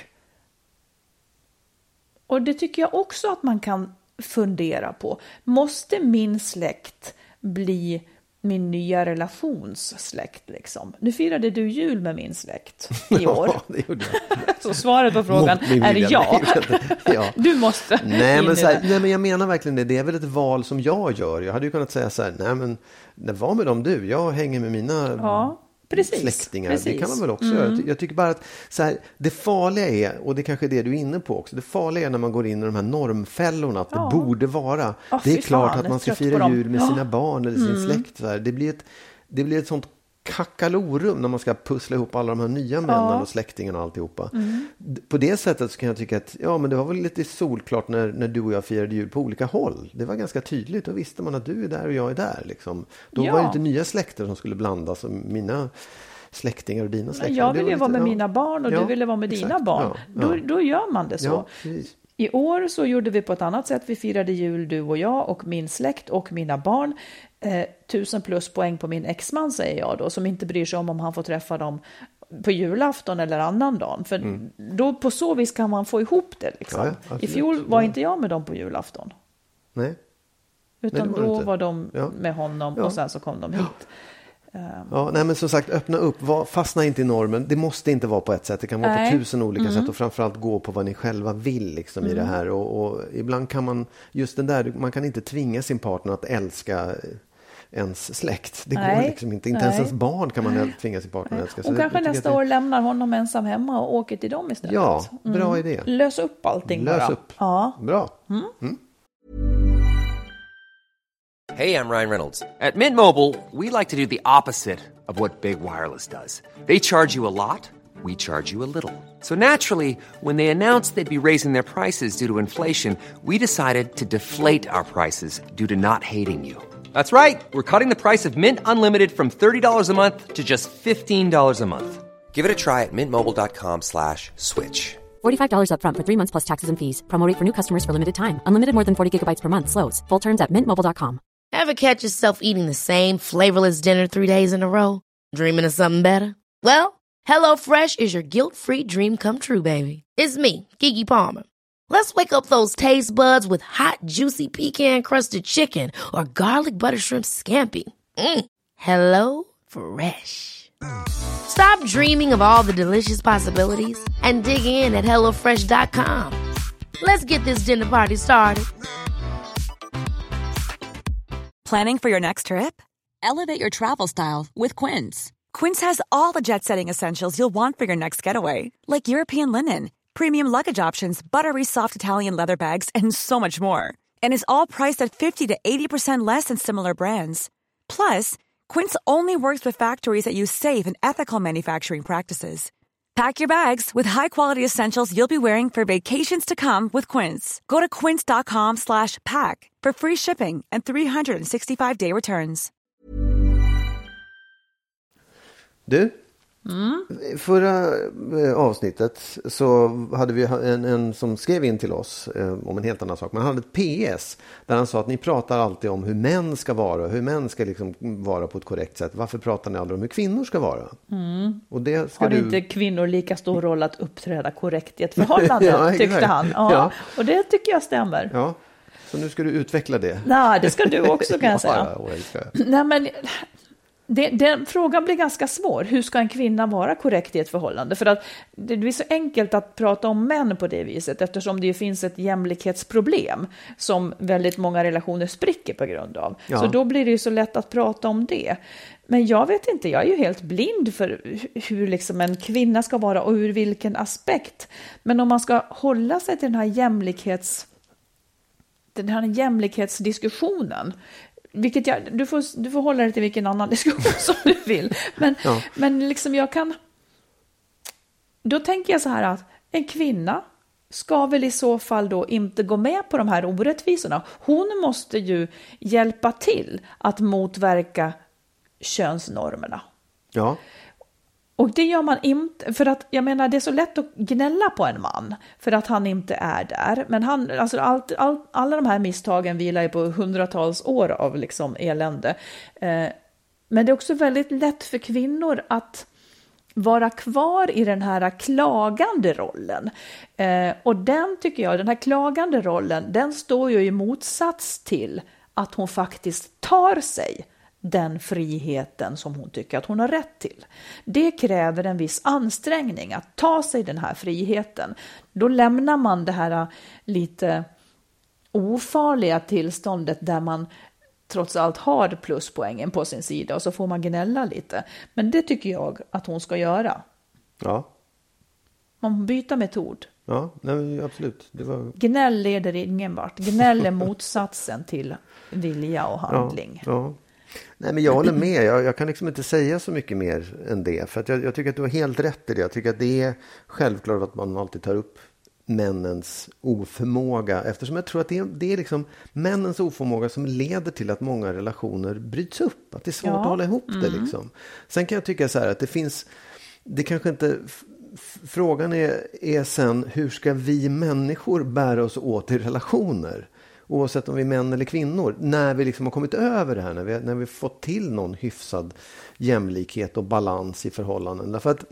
och det tycker jag också att man kan fundera på. Måste min släkt bli min nya relationssläkt liksom? Nu firade du jul med min släkt i år.
Ja, det gjorde jag.
Så svaret på frågan är ja. ja. Du måste.
Nej men, så här, nej men jag menar verkligen det. Det är väl ett val som jag gör. Jag hade ju kunnat säga så här, nej men det var med dem du. Jag hänger med mina... Ja. Precis, släktingar, precis. Det kan man väl också mm. göra. Jag tycker bara att så här, det farliga är, och det kanske är det du är inne på också, det farliga är när man går in i de här normfällorna, att ja. det borde vara. Oh, det är klart fan, att man ska fira jul med ja. sina barn eller sin mm. släkt. Så här. Det blir ett, det blir ett sånt kakalorum när man ska pussla ihop alla de här nya männen ja. och släktingarna och alltihopa. Mm. På det sättet så kan jag tycka att ja, men det var väl lite solklart när, när du och jag firade jul på olika håll. Det var ganska tydligt. Då visste man att du är där och jag är där. Liksom. Då ja. var det inte nya släkter som skulle blandas som mina släktingar och dina släktingar.
Jag ville ju
lite,
vara med
ja.
mina barn och
ja,
du ville vara med
exakt.
dina barn.
Ja, ja.
Då, då gör man det så.
Ja, precis.
I år så gjorde vi på ett annat sätt. Vi firade jul, du och jag och min släkt och mina barn. Eh, tusen plus poäng på min exman, säger jag då, som inte bryr sig om om han får träffa dem på julafton eller annan dag. För mm. då på så vis kan man få ihop det. Liksom.
Ja,
I fjol var inte jag med dem på julafton.
Nej.
Utan
nej, var
då
inte.
var de
ja.
med honom ja. och sen så kom de hit.
Ja, nej men som sagt, öppna upp, var, fastna inte i normen. Det måste inte vara på ett sätt, det kan vara nej. på tusen olika mm. sätt och framförallt gå på vad ni själva vill liksom, mm. i det här. Och, och ibland kan man, just den där, man kan inte tvinga sin partner att älska ens släkt. Det nej. går liksom inte. Inte ens ens barn kan man tvinga sin partner att älska.
Och så kanske det, nästa det... år lämnar honom ensam hemma och åker till dem istället.
Ja, bra mm. idé.
Lös upp allting
Lös
bara.
upp.
Ja.
Bra. Mm. Mm.
Hey, I'm Ryan Reynolds. At Mint Mobile, we like to do the opposite of what Big Wireless does. They charge you a lot, we charge you a little. So naturally, when they announced they'd be raising their prices due to inflation, we decided to deflate our prices due to not hating you. That's right. We're cutting the price of Mint Unlimited from thirty dollars a month to just fifteen dollars a month. Give it a try at mintmobile.com slash switch.
forty-five dollars up front for three months plus taxes and fees. Promo rate for new customers for limited time. Unlimited more than forty gigabytes per month. Slows full terms at mint mobile dot com.
Ever catch yourself eating the same flavorless dinner three days in a row? Dreaming of something better? Well, HelloFresh is your guilt-free dream come true, baby. It's me, Keke Palmer. Let's wake up those taste buds with hot, juicy pecan-crusted chicken or garlic butter shrimp scampi. Mm. Hello Fresh. Stop dreaming of all the delicious possibilities and dig in at hello fresh dot com. Let's get this dinner party started.
Planning for your next trip? Elevate your travel style with Quince. Quince has all the jet-setting essentials you'll want for your next getaway, like European linen, premium luggage options, buttery soft Italian leather bags, and so much more. And is all priced at fifty to eighty percent less than similar brands. Plus, Quince only works with factories that use safe and ethical manufacturing practices. Pack your bags with high-quality essentials you'll be wearing for vacations to come with Quince. Go to quince.com slash pack for free shipping and three sixty-five day returns.
Du,
Mm.
Förra avsnittet så hade vi en, en som skrev in till oss eh, om en helt annan sak. Man hade ett P S där han sa att ni pratar alltid om hur män ska vara. Hur män ska liksom vara på ett korrekt sätt. Varför pratar ni aldrig om hur kvinnor ska vara?
Mm.
Och det ska
har
du...
inte kvinnor lika stor roll att uppträda korrekt i ett förhållande,
ja,
tyckte han. Ja,
ja.
Och det tycker jag stämmer.
Ja, så nu ska du utveckla det.
Nej, det ska du också kan jag säga.
Ja, det ska jag.
Nej, men... Det, den frågan blir ganska svår. Hur ska en kvinna vara korrekt i ett förhållande? För att det blir så enkelt att prata om män på det viset eftersom det finns ett jämlikhetsproblem som väldigt många relationer spricker på grund av. Ja. Så då blir det ju så lätt att prata om det. Men jag vet inte, jag är ju helt blind för hur liksom en kvinna ska vara och ur vilken aspekt. Men om man ska hålla sig till den här jämlikhets, den här jämlikhetsdiskussionen, vilket jag, du, får, du får hålla dig till vilken annan diskussion som du vill. Men, ja. men liksom jag kan... Då tänker jag så här att en kvinna ska väl i så fall då inte gå med på de här orättvisorna. Hon måste ju hjälpa till att motverka könsnormerna.
Ja.
Och det gör man inte, för att jag menar det är så lätt att gnälla på en man för att han inte är där. Men han, alltså allt, all, alla de här misstagen vilar ju på hundratals år av liksom elände. Eh, men det är också väldigt lätt för kvinnor att vara kvar i den här klagande rollen. Eh, och den tycker jag, den här klagande rollen, den står ju i motsats till att hon faktiskt tar sig den friheten som hon tycker att hon har rätt till. Det kräver en viss ansträngning att ta sig den här friheten. Då lämnar man det här lite ofarliga tillståndet där man trots allt har pluspoängen på sin sida och så får man gnälla lite. Men det tycker jag att hon ska göra.
Ja.
Man byter metod.
Ja, nej, absolut. Det var...
Gnäll leder ingen vart. Gnäll är motsatsen till vilja och handling.
Ja, ja. Nej, men jag håller med. Jag, jag kan liksom inte säga så mycket mer än det. För att jag, jag tycker att du har helt rätt i det. Jag tycker att det är självklart att man alltid tar upp männens oförmåga. Eftersom jag tror att det är, det är liksom männens oförmåga som leder till att många relationer bryts upp. Att det är svårt ja. att hålla ihop det. Mm. Liksom. Sen kan jag tycka så här att det finns... Det kanske inte... F- frågan är, är sen hur ska vi människor bära oss åt i relationer? Oavsett om vi är män eller kvinnor. När vi liksom har kommit över det här. När vi, när vi fått till någon hyfsad jämlikhet och balans i förhållanden. Därför att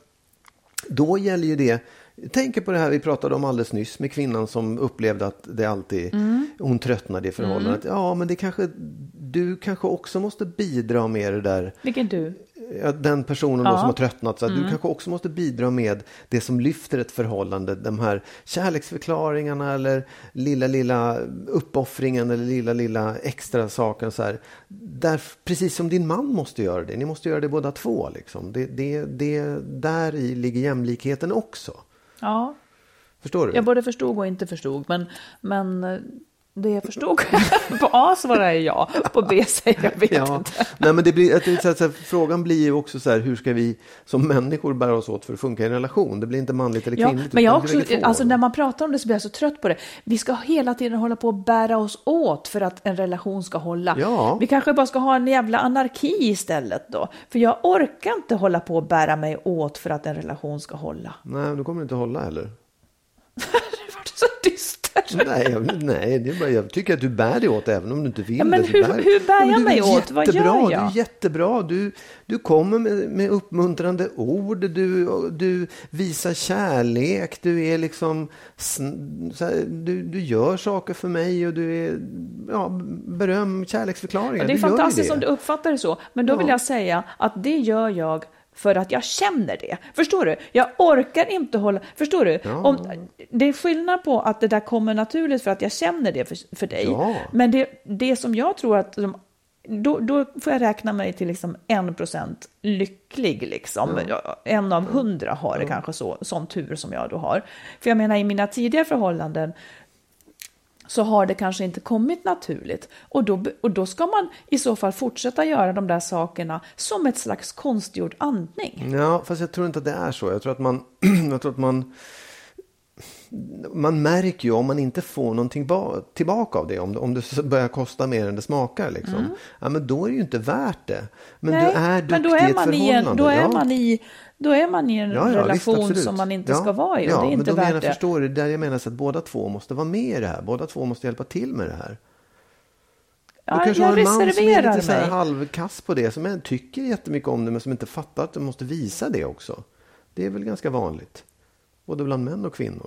då gäller ju det... Tänk på det här vi pratade om alldeles nyss. Med kvinnan som upplevde att det alltid... Mm. Hon tröttnade i förhållandet. Mm. Ja, men det kanske... Du kanske också måste bidra med det där...
Vilken du?
Ja, den personen då
ja.
som har tröttnat. Så att
mm.
du kanske också måste bidra med det som lyfter ett förhållande. De här kärleksförklaringarna eller lilla, lilla uppoffringen eller lilla, lilla extra saken. Så här. Där, precis som din man måste göra det. Ni måste göra det båda två. Liksom. Det, det, det, där i ligger jämlikheten också.
Ja.
Förstår du?
Jag både förstod och inte förstod. Men... men... Det jag förstod. På A svarar jag ja. På B säger jag vet ja. inte.
Nej, men det blir, att det, så här, så här, frågan blir ju också så här, hur ska vi som människor bära oss åt för att funka i en relation? Det blir inte manligt eller kvinnligt.
Ja, men jag också, alltså, när man pratar om det så blir jag så trött på det. Vi ska hela tiden hålla på att bära oss åt för att en relation ska hålla.
Ja.
Vi kanske bara ska ha en jävla anarki istället då. För jag orkar inte hålla på att bära mig åt för att en relation ska hålla.
Nej, då kommer det inte hålla heller.
Det var så dyster.
Nej, jag, nej det är bara, jag tycker att du bär dig åt även om du inte vill.
Ja, men
det.
hur,
bär,
hur bär jag mig åt?
Vad
gör jag?
Du är jättebra. Du, du kommer med, med uppmuntrande ord. Du, du visar kärlek. Du är liksom så här, du, du gör saker för mig och du är ja, beröm, kärleksförklaringar.
Och det är
du
fantastiskt
det.
om du uppfattar det så. Men då ja. vill jag säga att det gör jag för att jag känner det. Förstår du? Jag orkar inte hålla... Förstår du?
Ja.
Om, det är skillnad på att det där kommer naturligt för att jag känner det för, för dig.
Ja.
Men det, det som jag tror att... De, då, då får jag räkna mig till liksom en procent lycklig. Liksom. Ja. En av hundra har det ja. kanske så, sån tur som jag då har. För jag menar, i mina tidigare förhållanden så har det kanske inte kommit naturligt. Och då, och då ska man i så fall fortsätta göra de där sakerna som ett slags konstgjord andning.
Ja, fast jag tror inte att det är så. Jag tror att man... jag tror att man man märker ju om man inte får någonting ba- tillbaka av det. Om, om det börjar kosta mer än det smakar. Liksom. Mm. Ja, men då är det ju inte värt det. Men
Nej,
du är duktig
men då är
i ett
man
förhållande.
I en, då, är
ja.
man i, då är man i en
ja, ja,
relation
visst,
som man inte
ja,
ska vara i. Och
ja,
det är inte
men då
värt
menar,
det.
Förstår du, där jag menar så att båda två måste vara med i det här. Båda två måste hjälpa till med det här.
Ja,
du kanske
jag
har en man som är lite så här
mig.
halvkass på det. Som tycker jättemycket om det men som inte fattar att du måste visa det också. Det är väl ganska vanligt. Både bland män och kvinnor.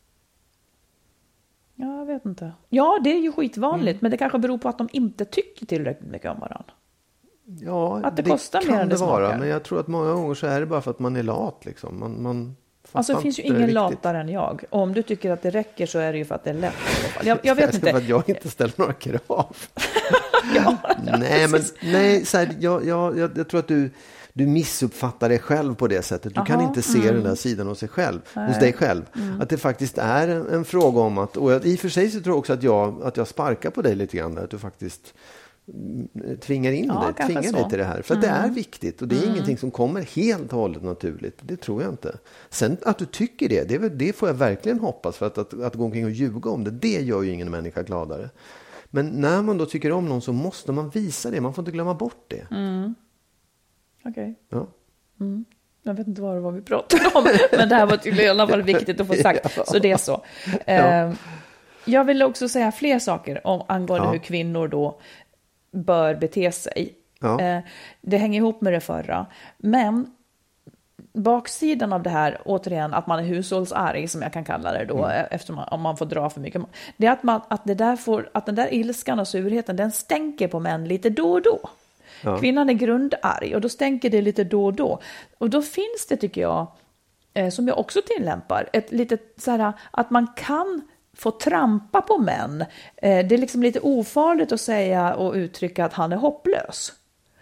Ja, jag vet inte. Ja, det är ju skitvanligt. Mm. Men det kanske beror på att de inte tycker tillräckligt mycket om varandra.
Ja,
att det,
det
kostar
kan
mer än det,
det vara.
smakar.
Men jag tror att många gånger så är det bara för att man är lat. Liksom. Man, man
alltså det finns ju ingen latare än jag. Och om du tycker att det räcker så är det ju för att det är lätt. Jag, jag vet inte.
För att jag inte ställer några krav.
ja,
nej, men nej, så här, jag, jag, jag, jag tror att du... Du missuppfattar dig själv på det sättet. Du Aha, kan inte se mm. den där sidan hos, sig själv, hos dig själv. Mm. Att det faktiskt är en, en fråga om att... Och jag, i och för sig så tror jag också att jag, att jag sparkar på dig lite grann. Där, att du faktiskt tvingar in
ja,
dig, tvingar dig till det här. För
mm.
att det är viktigt. Och det är
mm.
ingenting som kommer helt och hållet naturligt. Det tror jag inte. Sen att du tycker det, det, det får jag verkligen hoppas. För att, att, att gå omkring och ljuga om det, det gör ju ingen människa gladare. Men när man då tycker om någon så måste man visa det. Man får inte glömma bort det.
Mm. Okej. Okay.
Ja.
Mm. Jag vet inte vad det var vi pratade om. Men det här var tydligen i alla fall viktigt att få sagt. Ja. Så det är så. Ja. Eh, jag vill också säga fler saker om angående ja. hur kvinnor då bör bete sig. Ja. Eh, det hänger ihop med det förra. Men baksidan av det här, återigen, att man är hushållsarg, som jag kan kalla det då, mm. efter man, om man får dra för mycket. Det är att, man, att, det där får, att den där ilskan och surheten, den stänker på män lite då och då. Ja. Kvinnan är grundarg och då stänker det lite då och då. Och då finns det, tycker jag, eh, som jag också tillämpar, ett litet så här, att man kan få trampa på män. Eh, det är liksom lite ofarligt att säga och uttrycka att han är hopplös.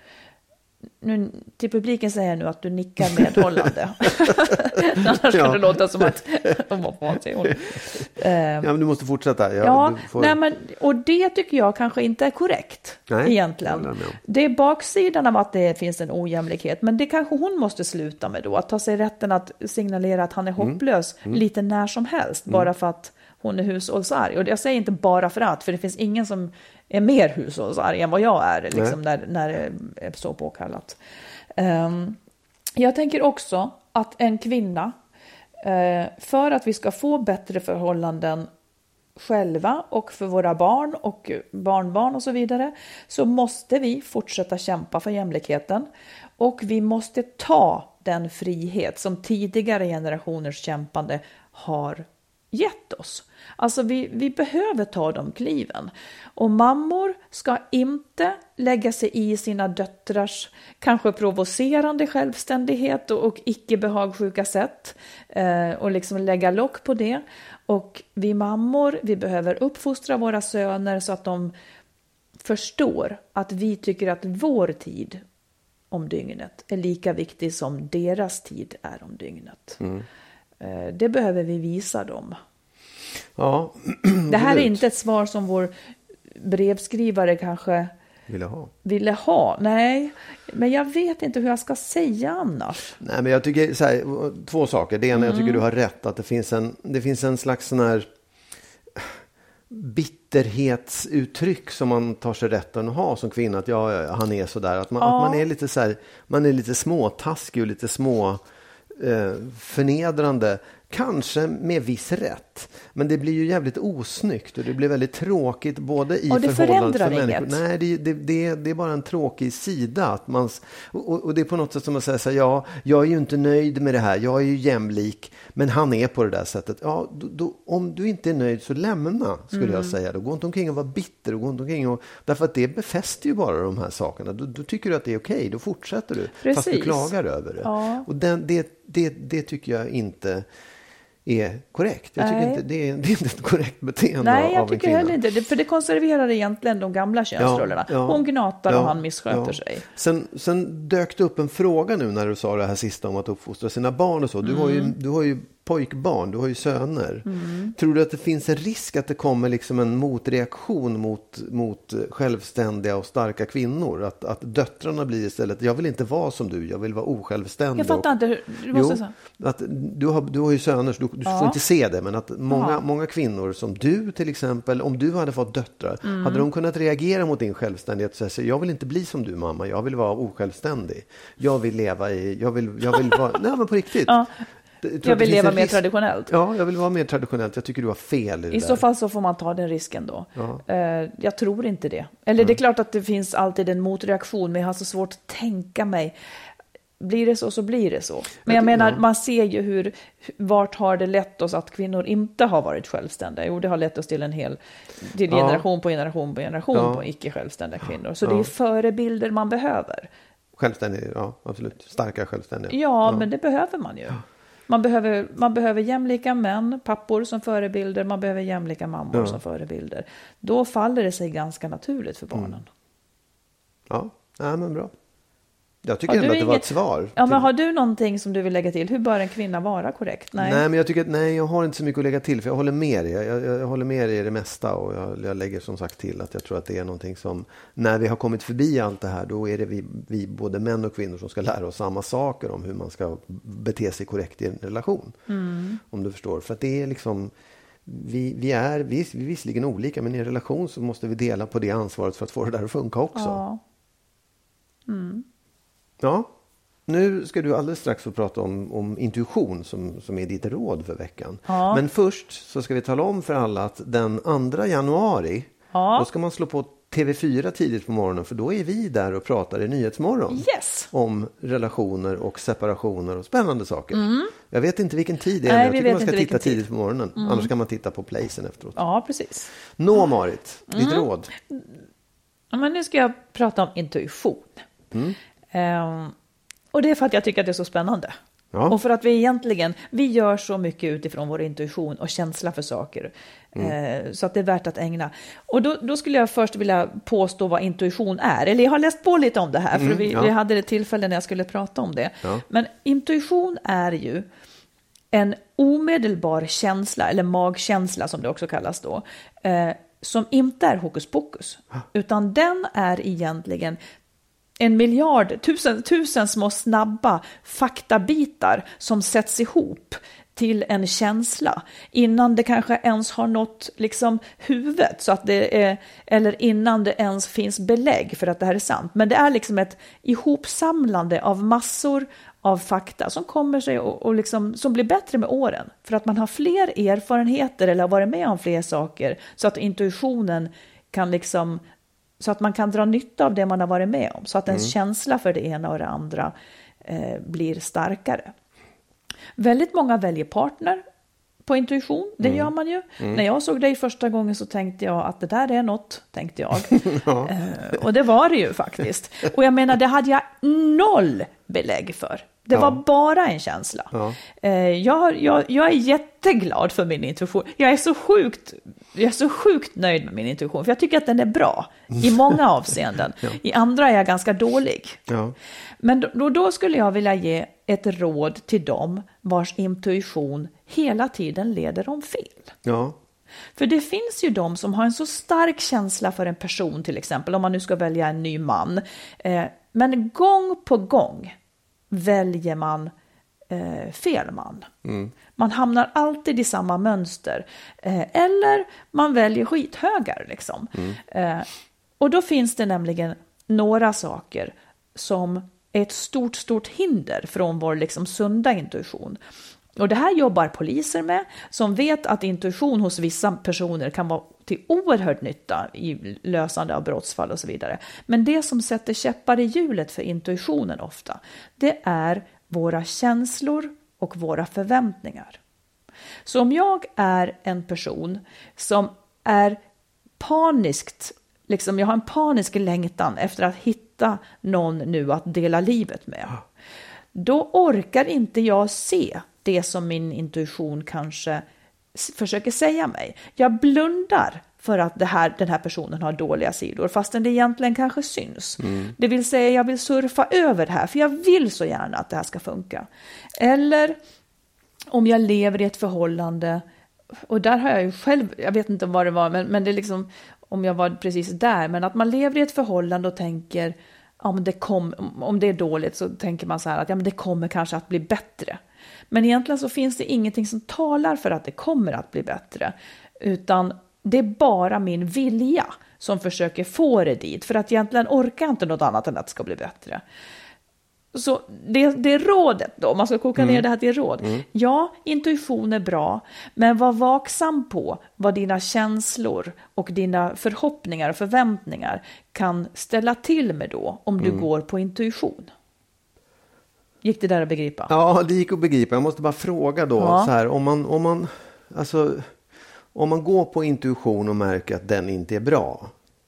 Nu, till publiken säger jag nu att du nickar medhållande. Annars ja. kan det låta som att de var på sig.
Eh, ja, men du måste fortsätta. Ja,
ja
du får...
nej, men, och det tycker jag kanske inte är korrekt. Nej, egentligen. Det är baksidan av att det finns en ojämlikhet. Men det kanske hon måste sluta med då. Att ta sig rätten att signalera att han är hopplös mm. Mm. lite när som helst. Mm. Bara för att hon är hushållsarg. Och jag säger inte bara för att. För det finns ingen som är mer hushållsarg än vad jag är. Liksom, när, när det är så påkallat. Um, jag tänker också att en kvinna, uh, för att vi ska få bättre förhållanden själva och för våra barn och barnbarn och så vidare, så måste vi fortsätta kämpa för jämlikheten. Och vi måste ta den frihet som tidigare generationers kämpande har gett oss. Alltså vi, vi behöver ta de kliven. Och mammor ska inte lägga sig i sina döttrars kanske provocerande självständighet och, och icke behagsjuka sätt. Eh, och liksom lägga lock på det. Och vi mammor, vi behöver uppfostra våra söner så att de förstår att vi tycker att vår tid om dygnet är lika viktig som deras tid är om dygnet. Mm. Eh, det behöver vi visa dem.
Ja,
det här är inte ett svar som vår brevskrivare kanske
ville ha.
ville ha. Nej, men jag vet inte hur jag ska säga annars.
Nej, men jag tycker så här, två saker. Det ena, mm. jag tycker du har rätt att det finns en, det finns en slags sån här bitterhetsuttryck som man tar sig rätten att ha som kvinna. Att ja, han är så där. Att man, ja. att man är lite så här, man är lite småtaskig och lite små eh, förnedrande. Kanske med viss rätt. Men det blir ju jävligt osnyggt. Och det blir väldigt tråkigt. Både i
och det
förhållandet
för
människor. Nej, det, det, det, det är bara en tråkig sida. Att man, och, och det är på något sätt som att säga så här, ja, jag är ju inte nöjd med det här. Jag är ju jämlik. Men han är på det där sättet. Ja, då, då, om du inte är nöjd så lämna, skulle mm. jag säga. Då gå inte omkring och vara bitter. Och gå inte omkring och, därför att det befäster ju bara de här sakerna. Då, då tycker du att det är okej. Då fortsätter du.
Precis.
Fast du klagar över det.
Ja.
Och den, det, det, det tycker jag inte är korrekt. Jag tycker inte, det, är, det är inte ett korrekt beteende.
Nej, jag
av en
tycker heller inte det. För det konserverar egentligen de gamla könsrollerna. Ja, ja, Hon gnatar ja, och han missköter ja. sig.
Sen, sen dök det upp en fråga nu när du sa det här sista om att uppfostra sina barn och så. Du, mm. har, ju, du har ju pojkbarn, du har ju söner. Mm. Tror du att det finns en risk att det kommer liksom en motreaktion mot, mot självständiga och starka kvinnor? Att, att döttrarna blir istället, jag vill inte vara som du, jag vill vara osjälvständig.
Jag fattar inte, du måste säga.
Att du, har, du har ju söner, så du, du ja. får inte se det, men att många, många kvinnor som du till exempel, om du hade fått döttrar, mm. hade de kunnat reagera mot din självständighet och säga, jag vill inte bli som du mamma, jag vill vara osjälvständig. Jag vill leva i, jag vill, jag vill vara, nej men på riktigt.
Ja. Jag, jag vill leva mer risk. traditionellt.
Ja, jag vill vara mer traditionellt. Jag tycker du har fel i det
I
där. Så
fall så får man ta den risken då.
Ja.
Uh, jag tror inte det. Eller mm. det är klart att det finns alltid en motreaktion, men jag har så svårt att tänka mig. Blir det så så blir det så. Men jag menar, man ser ju hur, vart har det lett oss att kvinnor inte har varit självständiga. Jo, det har lett oss till en hel till generation ja. på generation på generation ja. på icke-självständiga kvinnor. Så ja. det är förebilder man behöver.
Självständiga, ja, absolut. Starka självständiga.
Ja, ja, men det behöver man ju. Man behöver, man behöver jämlika män, pappor som förebilder. Man behöver jämlika mammor ja. som förebilder. Då faller det sig ganska naturligt för barnen. Mm.
Ja, ja, men bra. Jag tycker ändå att det inget... var ett svar.
Ja, men har du någonting som du vill lägga till? Hur bör en kvinna vara korrekt? Nej,
nej men jag tycker att nej, jag har inte så mycket att lägga till. För jag håller med dig. Jag, jag, jag håller med dig i det mesta. Och jag, jag lägger som sagt till att jag tror att det är någonting som, när vi har kommit förbi allt det här, då är det vi, vi både män och kvinnor som ska lära oss samma saker om hur man ska bete sig korrekt i en relation. Mm. Om du förstår. För att det är liksom, vi, vi är vi, vi är visserligen olika, men i en relation så måste vi dela på det ansvaret för att få det där att funka också.
Ja. Mm.
Ja, nu ska du alldeles strax få prata om, om intuition som, som är ditt råd för veckan.
Ja.
Men först så ska vi tala om för alla att den andra januari, ja. då ska man slå på T V fyra tidigt på morgonen, för då är vi där och pratar i Nyhetsmorgon
yes.
om relationer och separationer och spännande saker.
Mm.
Jag vet inte vilken tid det är.
Nej,
jag tycker man ska titta
tid.
tidigt på morgonen. Mm. Annars kan man titta på Playsen efteråt.
Ja, precis.
Nå, Marit, ditt
mm.
råd.
Ja, men nu ska jag prata om intuition.
Mm.
Um, och det är för att jag tycker att det är så spännande.
Ja.
Och för att vi egentligen, vi gör så mycket utifrån vår intuition och känsla för saker. Mm. Eh, så att det är värt att ägna. Och då, då skulle jag först vilja påstå vad intuition är. Eller jag har läst på lite om det här, för mm, vi, ja. vi hade det tillfälle när jag skulle prata om det.
Ja.
Men intuition är ju en omedelbar känsla, eller magkänsla som det också kallas då. Eh, som inte är hokus pokus. Ja. Utan den är egentligen en miljard, tusen, tusen små snabba faktabitar som sätts ihop till en känsla innan det kanske ens har nått liksom huvudet, så att det är, eller innan det ens finns belägg för att det här är sant. Men det är liksom ett ihopsamlande av massor av fakta som kommer sig och, och liksom, som blir bättre med åren. För att man har fler erfarenheter eller har varit med om fler saker, så att intuitionen kan liksom, så att man kan dra nytta av det man har varit med om. Så att ens mm. känsla för det ena och det andra eh, blir starkare. Väldigt många väljer partner på intuition. Det mm. gör man ju. Mm. När jag såg dig första gången så tänkte jag att det där är något, tänkte jag. ja. eh, och det var det ju faktiskt. Och jag menar, det hade jag noll belägg för. Det ja. var bara en känsla. Ja. Eh, jag, jag, jag är jätteglad för min intuition. Jag är så sjukt, jag är så sjukt nöjd med min intuition. För jag tycker att den är bra i många avseenden. ja. I andra är jag ganska dålig.
Ja.
Men då, då skulle jag vilja ge ett råd till dem vars intuition hela tiden leder dem fel.
Ja.
För det finns ju de som har en så stark känsla för en person, till exempel om man nu ska välja en ny man. Eh, men gång på gång väljer man eh, fel man.
Mm.
Man hamnar alltid i samma mönster. Eh, eller man väljer skithögar liksom.
Mm.
Eh, och då finns det nämligen några saker som är ett stort, stort hinder från vår liksom sunda intuition. Och det här jobbar poliser med, som vet att intuition hos vissa personer kan vara till oerhörd nytta i lösande av brottsfall och så vidare. Men det som sätter käppar i hjulet för intuitionen ofta, det är våra känslor och våra förväntningar. Så om jag är en person som är paniskt, liksom jag har en panisk längtan efter att hitta någon nu att dela livet med, då orkar inte jag se det som min intuition kanske försöker säga mig. Jag blundar för att det här, den här personen har dåliga sidor, fastän det egentligen kanske syns.
Mm.
Det vill säga, jag vill surfa över det här, för jag vill så gärna att det här ska funka. Eller om jag lever i ett förhållande, och där har jag ju själv, jag vet inte vad det var, men, men det är liksom, om jag var precis där, men att man lever i ett förhållande och tänker, ja, men det kom, om det är dåligt så tänker man så här att ja, men det kommer kanske att bli bättre. Men egentligen så finns det ingenting som talar för att det kommer att bli bättre, utan det är bara min vilja som försöker få det dit, för att egentligen orkar inte något annat än att det ska bli bättre. Så det, det är rådet då, man ska koka ner mm. det här till råd. Mm. Ja, intuition är bra, men var vaksam på vad dina känslor och dina förhoppningar och förväntningar kan ställa till med då, om du mm. går på intuition. Gick det där att begripa?
Ja, det gick att begripa. Jag måste bara fråga då, ja. så här, om man, om man, alltså, om man går på intuition och märker att den inte är bra.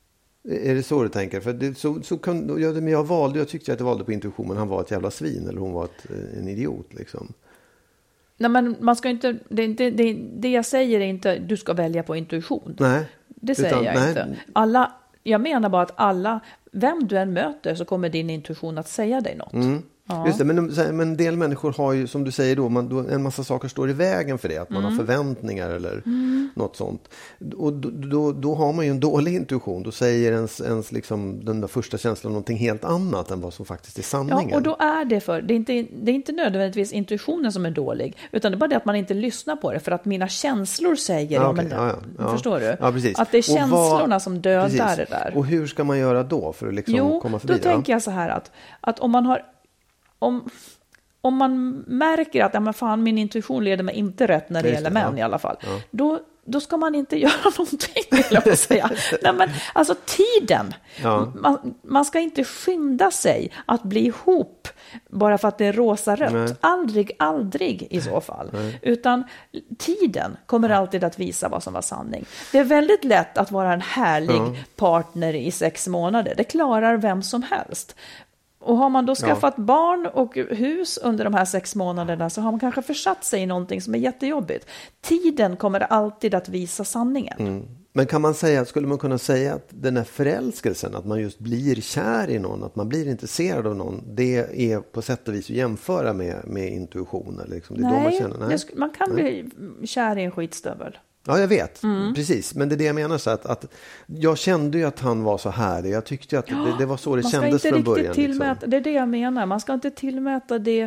Är det så du tänker? För det, så, så kan, jag, men jag valde, jag tyckte att jag valde på intuition, men han var ett jävla svin eller hon var ett, en idiot liksom.
Nej, men man ska inte, det, det, det, det jag säger är inte du ska välja på intuition.
Nej.
Det säger utan, jag
nej.
inte. Alla, jag menar bara att alla, vem du än möter så kommer din intuition att säga dig något. Mm. Ja.
Just det, men, men en del människor har ju, som du säger då, man, då, en massa saker står i vägen för det. Att man mm. har förväntningar eller mm. något sånt. Och då, då, då har man ju en dålig intuition. Då säger ens, ens liksom, den där första känslan någonting helt annat än vad som faktiskt är sanningen.
Ja, och då är det för, det är inte, det är inte nödvändigtvis intuitionen som är dålig. Utan det är bara det att man inte lyssnar på det. För att mina känslor säger,
ja,
ja,
okay,
men,
ja, ja.
förstår du?
Ja, precis.
Att det är känslorna
vad,
som dödar
precis.
det där.
Och hur ska man göra då för att liksom
jo,
komma förbi
då
det?
Jo, då tänker jag så här att, att om man har Om, om man märker att ja, men fan, min intuition leder mig inte rätt när det Just gäller det, män ja. i alla fall, ja. då, då ska man inte göra någonting, vill jag säga. Nej, men, alltså tiden, ja. man, man ska inte skynda sig att bli ihop bara för att det är rosa-rött. Nej. Aldrig, aldrig i så fall. Nej. Utan tiden kommer alltid att visa vad som var sanning. Det är väldigt lätt att vara en härlig ja. partner i sex månader. Det klarar vem som helst. Och har man då skaffat ja. barn och hus under de här sex månaderna så har man kanske försatt sig i någonting som är jättejobbigt. Tiden kommer alltid att visa sanningen. Mm.
Men kan man säga, skulle man kunna säga att den här förälskelsen, att man just blir kär i någon, att man blir intresserad av någon, det är på sätt och vis att jämföra med, med intuition? Eller liksom, det är
Nej,
då man, känner, nej.
Det, man kan nej. bli kär i en skitstövel.
Ja, jag vet. Mm. Precis. Men det är det jag menar. Så att, att jag kände ju att han var så här. Jag tyckte att ja, det, det var så det kändes från början.
Tillmäta,
liksom.
Det är det jag menar. Man ska inte tillmäta det...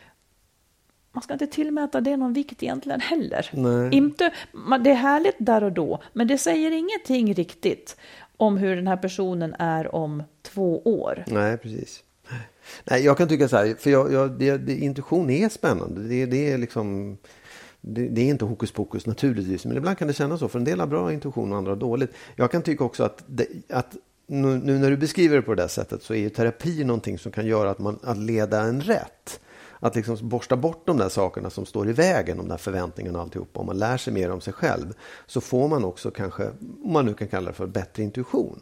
Man ska inte tillmäta det någon vikt egentligen heller. Nej. Inte, det är härligt där och då. Men det säger ingenting riktigt om hur den här personen är om två år.
Nej, precis. Nej, jag kan tycka så här. För jag, jag, det, det, intuition är spännande. Det, det är liksom... Det, det är inte hokus pokus naturligtvis, men ibland kan det kännas så. För en del har bra intuition och andra har dåligt. Jag kan tycka också att, det, att nu, nu när du beskriver det på det där sättet så är ju terapi någonting som kan göra att man att leda en rätt. Att liksom borsta bort de där sakerna som står i vägen, de där förväntningarna och alltihop. Om man lär sig mer om sig själv så får man också kanske, om man nu kan kalla det för, bättre intuition.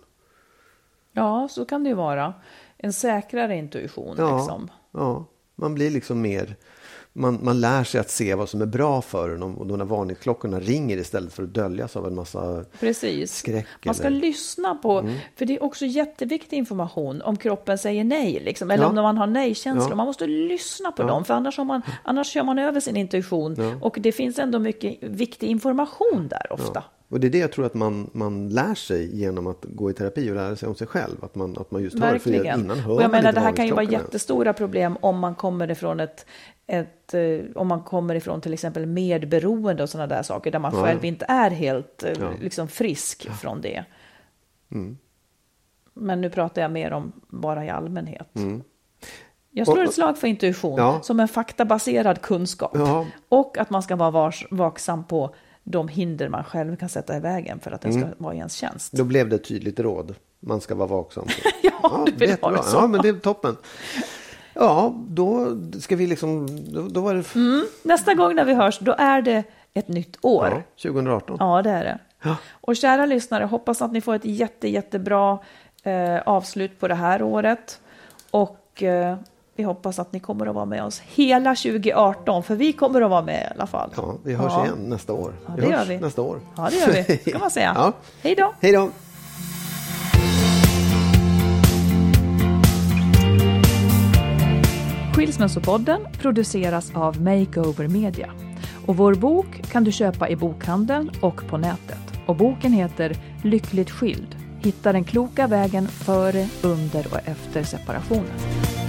Ja, så kan det ju vara. En säkrare intuition.
Ja,
liksom.
ja. Man blir liksom mer... Man, man lär sig att se vad som är bra för en och de där varningsklockorna ringer istället för att döljas av en massa
Precis.
skräck.
Man ska
eller...
lyssna på, mm. för det är också jätteviktig information om kroppen säger nej, liksom, eller ja. om man har nej-känslor. Ja. Man måste lyssna på ja. dem, för annars, har man, annars kör man över sin intuition ja. och det finns ändå mycket viktig information där ofta.
Ja. Och det är det jag tror att man, man lär sig genom att gå i terapi och lära sig om sig själv. Att man, att man just hör, för innan hör
och jag
man
menar, det här kan ju vara jättestora problem om man kommer ifrån ett, ett om man kommer ifrån till exempel medberoende och sådana där saker där man ja. själv inte är helt ja. liksom frisk ja. från det. Mm. Men nu pratar jag mer om bara i allmänhet. Mm. Jag slår ett slag för intuition ja. som en faktabaserad kunskap. Ja. Och att man ska vara vars, vaksam på de hinder man själv kan sätta i vägen för att den ska mm. vara i ens tjänst.
Då blev det ett tydligt råd. Man ska vara vaksam.
ja, ja, du vill ha det så.
Ja, men det är toppen. Ja, då ska vi liksom... Då, då var det...
Mm. Nästa gång när vi hörs, då är det ett nytt år.
Ja, tjugohundraarton.
Ja, det är det. Ja. Och kära lyssnare, hoppas att ni får ett jätte, jättebra eh, avslut på det här året. Och... Eh, Vi hoppas att ni kommer att vara med oss hela tjugoarton, för vi kommer att vara med i alla fall.
Ja, vi hörs ja. igen nästa år.
Ja, det vi
hörs
gör vi.
nästa år.
Ja, det gör vi. Ska man säga.
ja.
Hej då.
Hej då.
Skilsmässopodden produceras av Makeover Media. Och vår bok kan du köpa i bokhandeln och på nätet. Och boken heter Lyckligt skild. Hitta den kloka vägen före, under och efter separationen.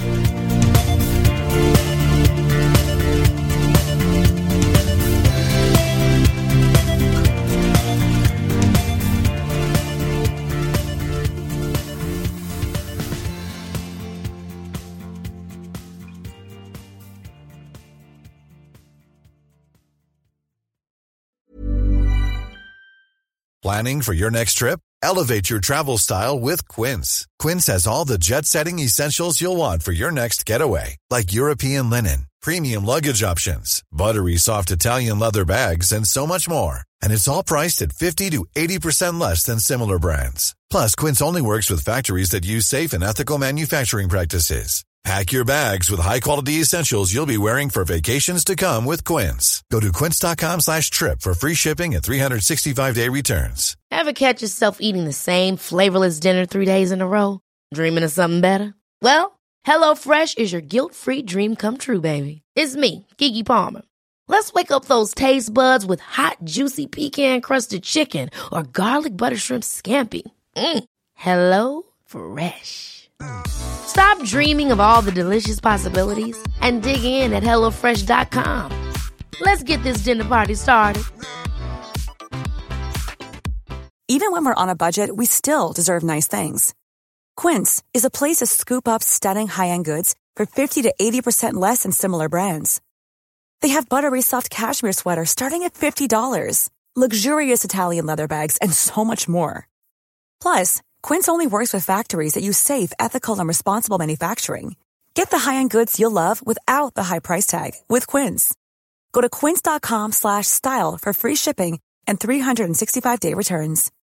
Planning for your next trip? Elevate your travel style with Quince. Quince has all the jet-setting essentials you'll want for your next getaway, like European linen, premium luggage options, buttery soft Italian leather bags, and so much more. And it's all priced at fifty to eighty percent less than similar brands. Plus, Quince only works with factories that use safe and ethical manufacturing practices. Pack your bags with high-quality essentials you'll be wearing for vacations to come with Quince. Go to quince.com slash trip for free shipping and three sixty-five day returns.
Ever catch yourself eating the same flavorless dinner three days in a row? Dreaming of something better? Well, HelloFresh is your guilt-free dream come true, baby. It's me, Keke Palmer. Let's wake up those taste buds with hot, juicy pecan-crusted chicken or garlic butter shrimp scampi. Mm. Hello Fresh. Stop dreaming of all the delicious possibilities and dig in at hello fresh dot com. Let's get this dinner party started.
Even when we're on a budget, we still deserve nice things. Quince is a place to scoop up stunning high-end goods for fifty to eighty percent less than similar brands. They have buttery soft cashmere sweaters starting at fifty dollars, luxurious Italian leather bags, and so much more. Plus, Quince only works with factories that use safe, ethical, and responsible manufacturing. Get the high-end goods you'll love without the high price tag with Quince. Go to quince.com slash style for free shipping and three sixty-five day returns.